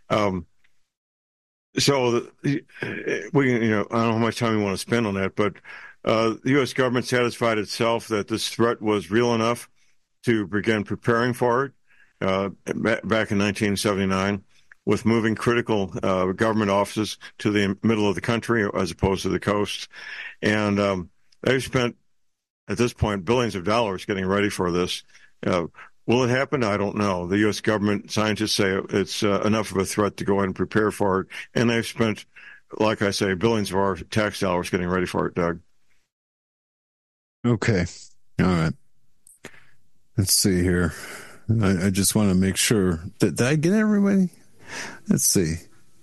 So I don't know how much time we want to spend on that, but the U.S. government satisfied itself that this threat was real enough to begin preparing for it back in 1979 with moving critical government offices to the middle of the country as opposed to the coast. And they've spent, at this point, billions of dollars getting ready for this. Will it happen? I don't know. The U.S. government scientists say it's enough of a threat to go ahead and prepare for it. And they've spent, like I say, billions of our tax dollars getting ready for it, Doug. Okay. All right. Let's see here. I just want to make sure. Did I get everybody? Let's see.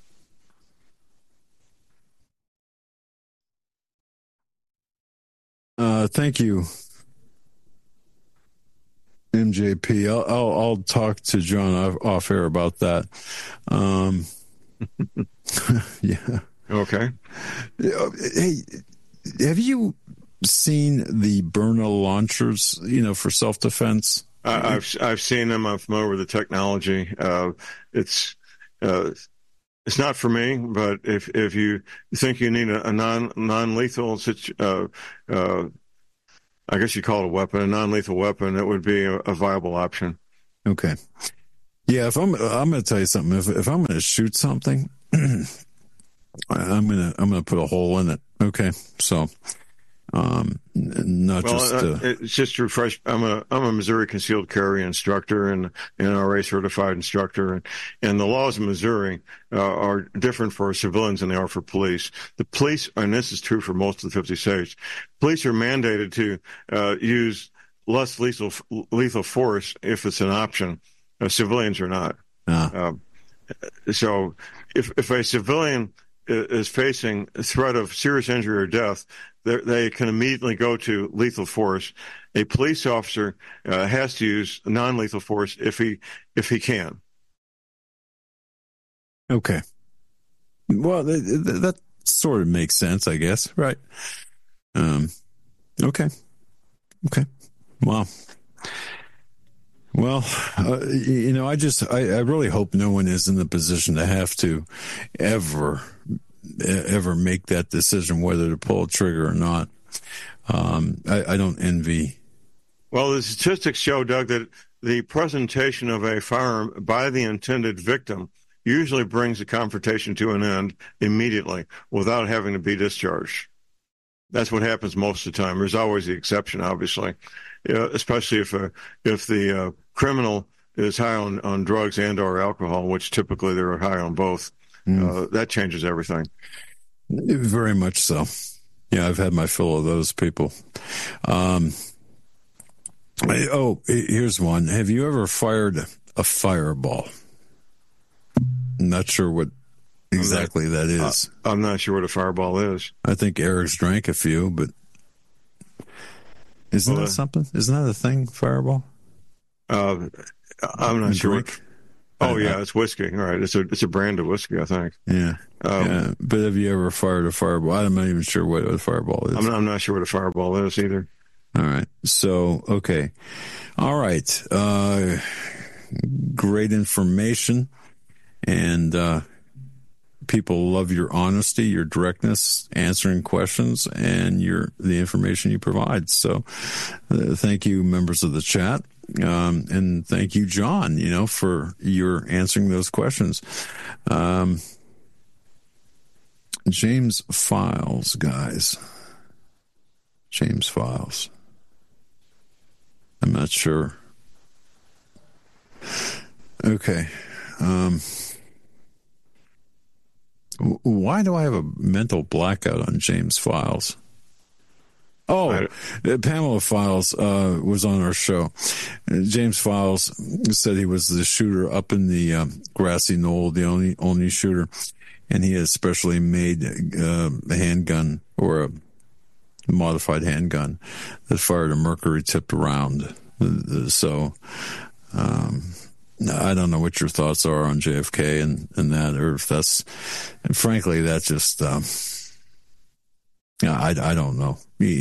Thank you, MJP. I'll talk to John off air about that. Yeah. Okay. Hey, have you seen the Byrna launchers? For self-defense. I've seen them. I'm familiar with the technology. It's not for me, but if you think you need a non-lethal I guess you call it a weapon, a non-lethal weapon, it would be a viable option. Okay. Yeah, if I'm going to tell you something. If I'm going to shoot something, I'm going to put a hole in it. Okay. So, it's just to refresh. I'm a Missouri concealed carry instructor and an NRA certified instructor, and the laws in Missouri are different for civilians than they are for police. The police, and this is true for most of the 50 states, police are mandated to use less lethal force if it's an option. Civilians are not. So if a civilian is facing a threat of serious injury or death, they can immediately go to lethal force. A police officer has to use non-lethal force if he can. Okay. Well, that sort of makes sense, I guess, right? Okay. Wow. Well, I really hope no one is in the position to have to ever make that decision whether to pull a trigger or not. I don't envy. Well, the statistics show, Doug, that the presentation of a firearm by the intended victim usually brings the confrontation to an end immediately without having to be discharged. That's what happens most of the time. There's always the exception, obviously, especially if the criminal is high on drugs and or alcohol, which typically they're high on both. That changes everything. Very much so. Yeah, I've had my fill of those people. Here's one. Have you ever fired a fireball? I'm not sure what exactly that is. I'm not sure what a fireball is. I think Eric's drank a few, but isn't that something? Isn't that a thing, fireball? I'm not sure. It's whiskey. All right, it's a brand of whiskey, I think. Yeah. But have you ever fired a fireball? I'm not even sure what a fireball is. I'm not sure what a fireball is either. All right. So, okay. All right. Great information, and people love your honesty, your directness, answering questions, and the information you provide. So, thank you, members of the chat. And thank you, John, for your answering those questions. James Files, guys. James Files. I'm not sure. Okay. Why do I have a mental blackout on James Files? Oh, Pamela Files was on our show. James Files said he was the shooter up in the grassy knoll, the only shooter, and he had specially made a handgun or a modified handgun that fired a mercury-tipped round. So I don't know what your thoughts are on JFK and that, or if that's, and frankly, that just Yeah, I don't know.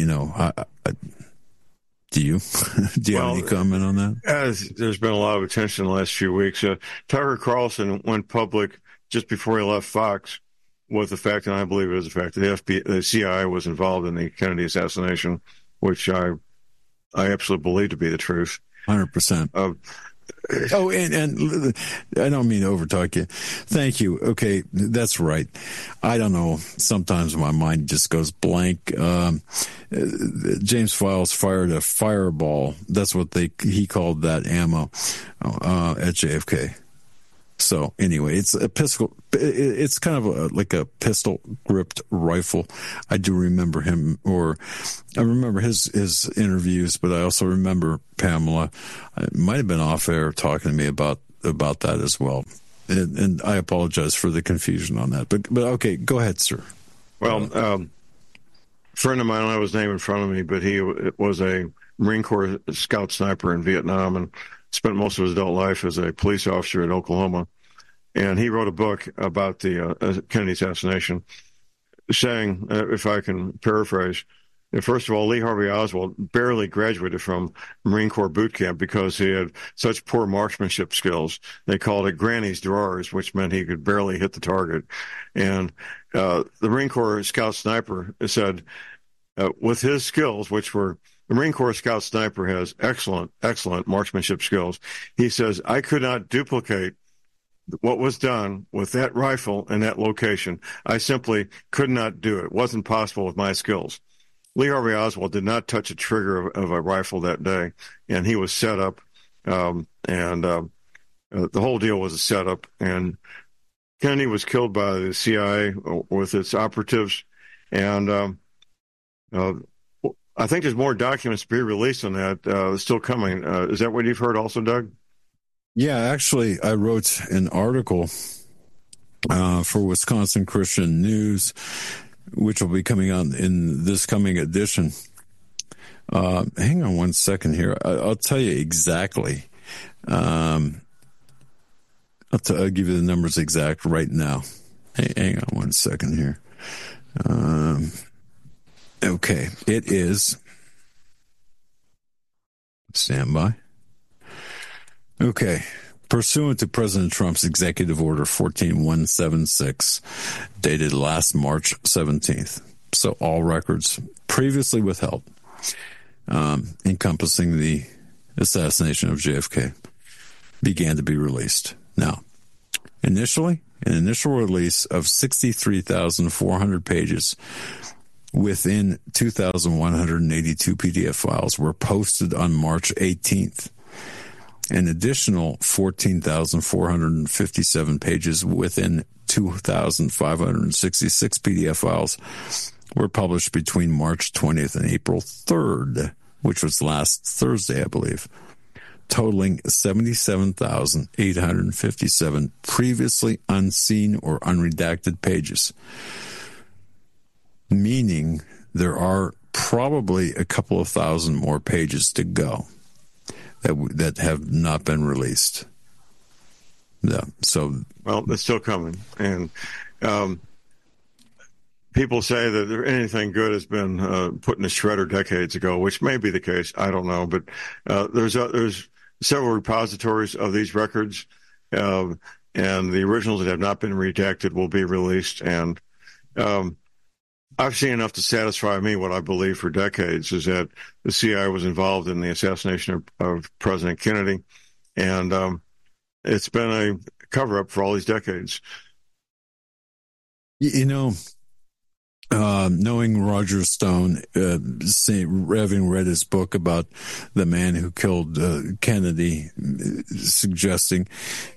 Do you? Do you have any comment on that? As there's been a lot of attention in the last few weeks, Tucker Carlson went public just before he left Fox with the fact, and I believe it is the fact, that the CIA was involved in the Kennedy assassination, which I absolutely believe to be the truth. 100%. Oh, and I don't mean to overtalk you. Thank you. Okay, that's right. I don't know. Sometimes my mind just goes blank. James Files fired a fireball. That's what he called that ammo at JFK. So anyway, it's a pistol. It's kind of like a pistol gripped rifle. I do remember him, or I remember his interviews, but I also remember Pamela. It might have been off air talking to me about that as well. And I apologize for the confusion on that. But okay, go ahead, sir. Well, a friend of mine, I don't have his name in front of me, but he was a Marine Corps scout sniper in Vietnam and spent most of his adult life as a police officer in Oklahoma. And he wrote a book about the Kennedy assassination, saying, if I can paraphrase, first of all, Lee Harvey Oswald barely graduated from Marine Corps boot camp because he had such poor marksmanship skills. They called it granny's drawers, which meant he could barely hit the target. And the Marine Corps scout sniper said, with his skills, which were, the Marine Corps scout sniper has excellent marksmanship skills. He says, I could not duplicate what was done with that rifle in that location. I simply could not do it. It wasn't possible with my skills. Lee Harvey Oswald did not touch a trigger of a rifle that day, and he was set up, and the whole deal was a setup. And Kennedy was killed by the CIA with its operatives, and I think there's more documents to be released on that still coming. Is that what you've heard also, Doug? Yeah, actually, I wrote an article for Wisconsin Christian News, which will be coming out in this coming edition. Hang on one second here. I'll tell you exactly. I'll give you the numbers exact right now. Hang on one second here. Okay, it is. Stand by. Okay. Pursuant to President Trump's Executive Order 14176, dated last March 17th. So all records previously withheld, encompassing the assassination of JFK, began to be released. Now, initially, an initial release of 63,400 pages within 2,182 PDF files were posted on March 18th. An additional 14,457 pages within 2,566 PDF files were published between March 20th and April 3rd, which was last Thursday, I believe, totaling 77,857 previously unseen or unredacted pages, meaning there are probably a couple of thousand more pages to go that have not been released. Yeah, so well, it's still coming, and people say that anything good has been put in a shredder decades ago, which may be the case. I don't know, but there's several repositories of these records, and the originals that have not been redacted will be released. And I've seen enough to satisfy me what I believe for decades is that the CIA was involved in the assassination of President Kennedy, and it's been a cover-up for all these decades. You know, knowing Roger Stone, having read his book about the man who killed Kennedy, stating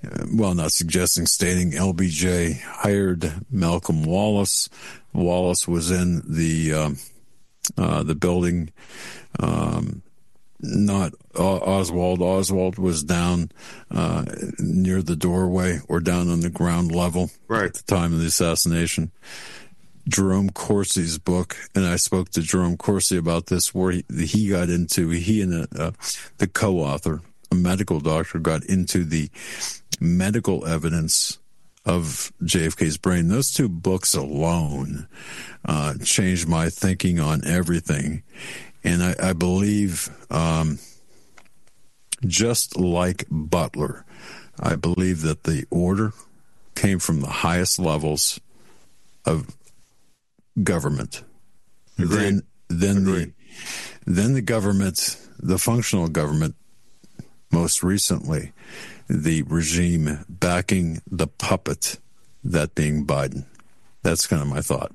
LBJ hired Malcolm Wallace. Wallace was in the building, not Oswald. Oswald was down near the doorway or down on the ground level at the time of the assassination. Jerome Corsi's book, and I spoke to Jerome Corsi about this, where he got into, he and the co-author, a medical doctor, got into the medical evidence of JFK's brain. Those two books alone changed my thinking on everything. And I believe, just like Butler, I believe that the order came from the highest levels of government. Agreed. Then the government, the functional government, most recently, the regime backing the puppet, that being Biden. That's kind of my thought.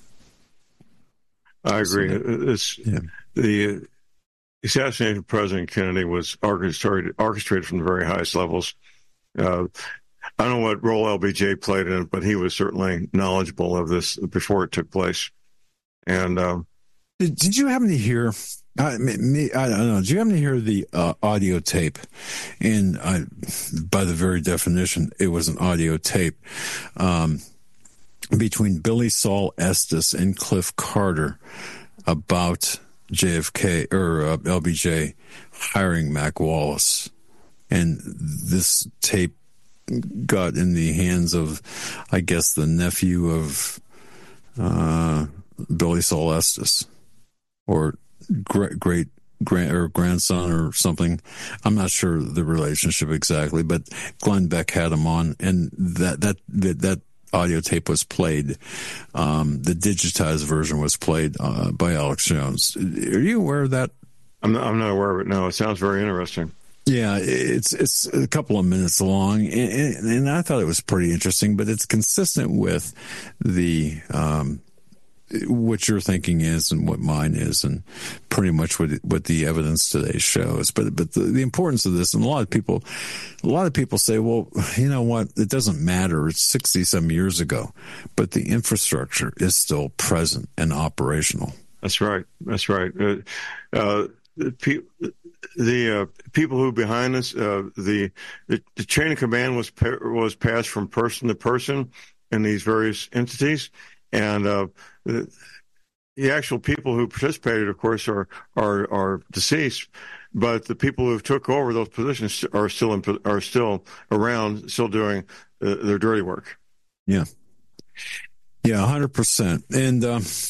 I agree. The assassination of President Kennedy was orchestrated from the very highest levels. I don't know what role LBJ played in it, but he was certainly knowledgeable of this before it took place. And did you happen to hear? I don't know. Did you happen to hear the audio tape? And by the very definition, it was an audio tape between Billy Saul Estes and Cliff Carter about JFK or LBJ hiring Mac Wallace. And this tape got in the hands of, I guess, the nephew of Billy Saul Estes, or great grandson or something. I'm not sure the relationship exactly, but Glenn Beck had him on, and that audio tape was played. The digitized version was played by Alex Jones. Are you aware of that? I'm not aware of it. No, it sounds very interesting. Yeah, it's a couple of minutes long, and I thought it was pretty interesting, but it's consistent with the what your thinking is and what mine is, and pretty much what the evidence today shows. But the importance of this, and a lot of people say, well, you know what, it doesn't matter. It's 60-some years ago, but the infrastructure is still present and operational. That's right. The people who behind us, the chain of command was passed from person to person in these various entities, and the actual people who participated, of course, are deceased, but the people who took over those positions are still around, still doing their dirty work. Yeah, 100%, and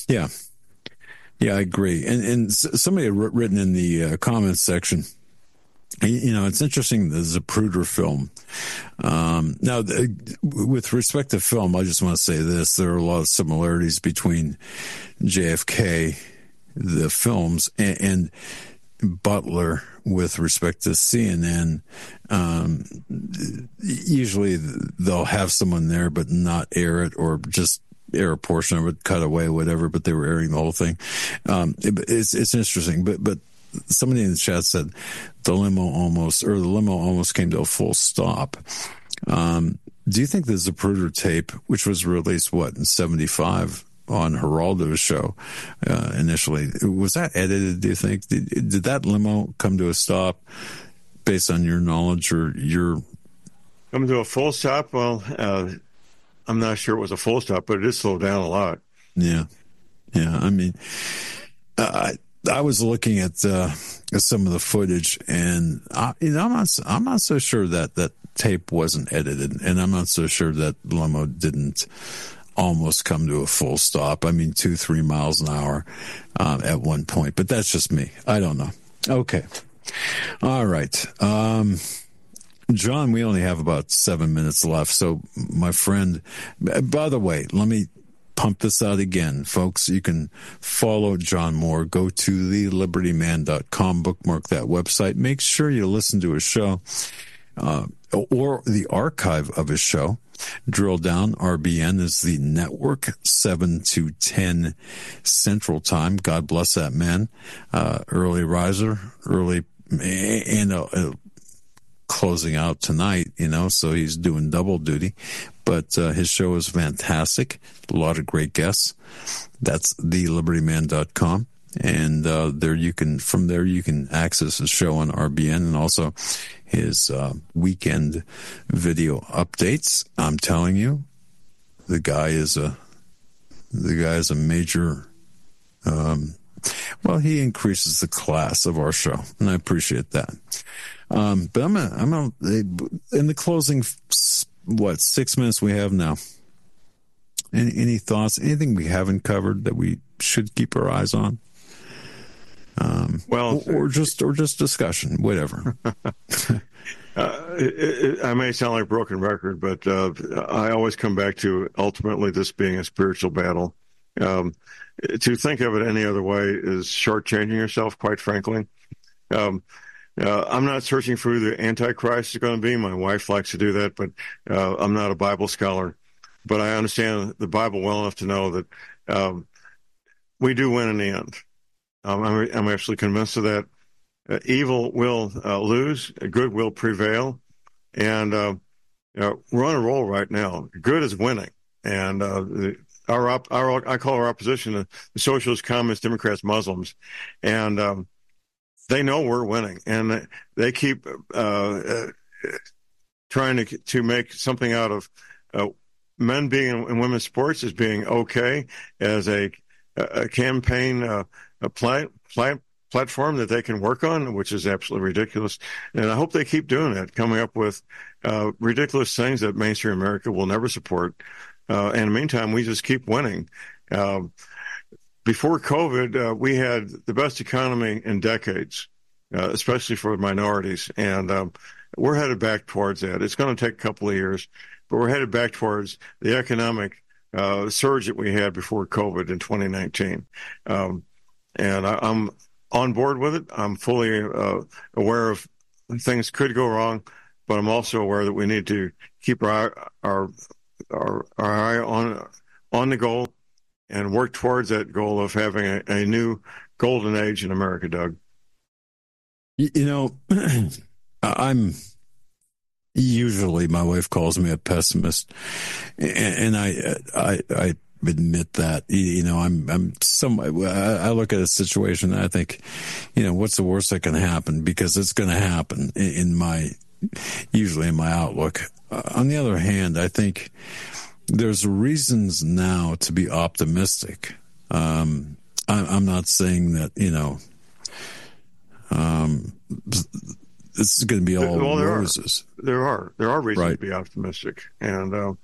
I agree. And somebody had written in the comments section, you know, it's interesting, the Zapruder film. Now, with respect to film, I just want to say this. There are a lot of similarities between JFK, the films, and Butler with respect to CNN. Usually they'll have someone there but not air it, or just air a portion of it, cut away, whatever, but they were airing the whole thing. It's interesting, but somebody in the chat said the limo almost came to a full stop. Do you think the Zapruder tape, which was released, in 75 on Geraldo's show initially, was that edited, do you think? Did that limo come to a stop based on your knowledge or your... Come to a full stop? Well, I'm not sure it was a full stop, but it did slow down a lot. Yeah. I mean, I was looking at some of the footage, and I'm not so sure that tape wasn't edited, and I'm not so sure that limo didn't almost come to a full stop. I mean, 2-3 miles an hour at one point, but that's just me. I don't know. Okay, all right. John, we only have about 7 minutes left. So, my friend, by the way, let me pump this out again. Folks, you can follow John Moore. Go to thelibertyman.com, bookmark that website. Make sure you listen to his show or the archive of his show. Drill Down, RBN is the network, 7 to 10 Central Time. God bless that man. Early riser, and closing out tonight, so he's doing double duty. But his show is fantastic. A lot of great guests. That's thelibertyman.com. And from there you can access his show on RBN, and also his weekend video updates. I'm telling you, the guy is a major. He increases the class of our show, and I appreciate that. But I'm in the closing 6 minutes we have now. Any thoughts? Anything we haven't covered that we should keep our eyes on? Or just discussion, whatever. I may sound like a broken record, but I always come back to ultimately this being a spiritual battle. To think of it any other way is shortchanging yourself, quite frankly. I'm not searching for who the Antichrist is going to be. My wife likes to do that, but I'm not a Bible scholar. But I understand the Bible well enough to know that we do win in the end. I'm absolutely convinced of that. Evil will lose, good will prevail, and we're on a roll right now. Good is winning, and I call our opposition the socialists, communists, Democrats, Muslims, and they know we're winning, and they keep trying to make something out of men being in women's sports as being okay, as a campaign platform that they can work on, which is absolutely ridiculous. And I hope they keep doing that, coming up with ridiculous things that mainstream America will never support. And in the meantime, we just keep winning. Before COVID, we had the best economy in decades, especially for minorities. And we're headed back towards that. It's going to take a couple of years, but we're headed back towards the economic surge that we had before COVID in 2019. And I'm on board with it. I'm fully aware of things could go wrong, but I'm also aware that we need to keep our eye on the goal and work towards that goal of having a new golden age in America, Doug. You know, I'm usually, my wife calls me a pessimist, and I admit that. You know, I look at a situation and I think, you know, what's the worst that can happen? Because it's going to happen usually in my outlook. On the other hand, I think there's reasons now to be optimistic. I'm not saying that, you know, this is going to be all roses. There are reasons to be optimistic, and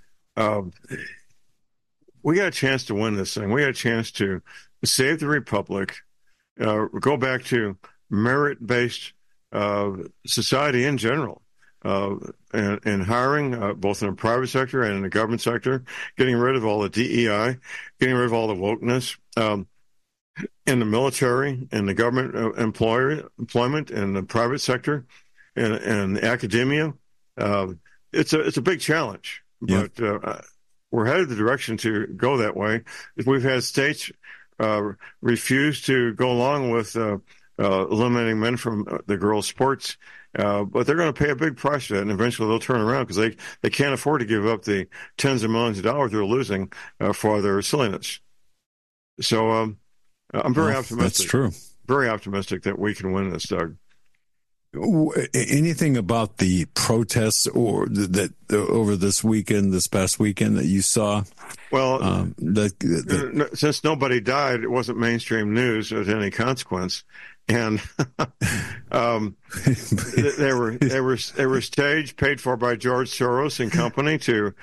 we got a chance to win this thing. We got a chance to save the republic, go back to merit-based society in general, and hiring, both in the private sector and in the government sector, getting rid of all the DEI, getting rid of all the wokeness, in the military and the government employment and the private sector and academia. It's a big challenge, but we're headed the direction to go that way. If we've had states refuse to go along with eliminating men from the girls' sports, but they're going to pay a big price for that, and eventually they'll turn around because they can't afford to give up the tens of millions of dollars they're losing for their silliness. So I'm very optimistic. That's true. Very optimistic that we can win this, Doug. Anything about the protests or that over this past weekend that you saw? Well, since nobody died, it wasn't mainstream news of any consequence, and they were staged, paid for by George Soros and company to,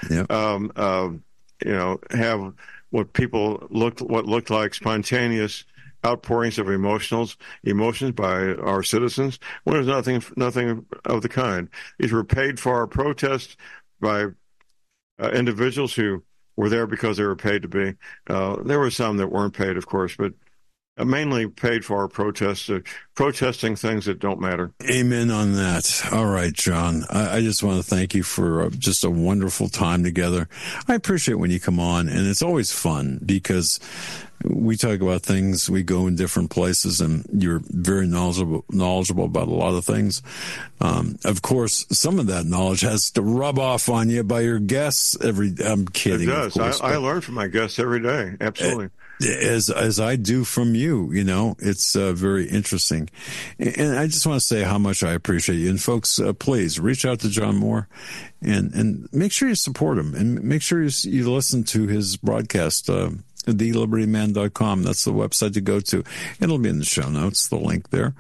have what looked like spontaneous outpourings of emotions by our citizens. When there's nothing of the kind. These were paid for protests by individuals who were there because they were paid to be. There were some that weren't paid, of course, but mainly paid for our protests, protesting things that don't matter. Amen on that. All right, John. I just want to thank you for just a wonderful time together. I appreciate when you come on, and it's always fun because we talk about things, we go in different places, and you're very knowledgeable about a lot of things. Of course, some of that knowledge has to rub off on you by your guests. I'm kidding. It does. Of course, I learn from my guests every day. Absolutely. As I do from you, you know, it's very interesting. And I just want to say how much I appreciate you. And folks, please reach out to John Moore and make sure you support him and make sure you listen to his broadcast, thelibertyman.com. That's the website to go to. It'll be in the show notes, the link there.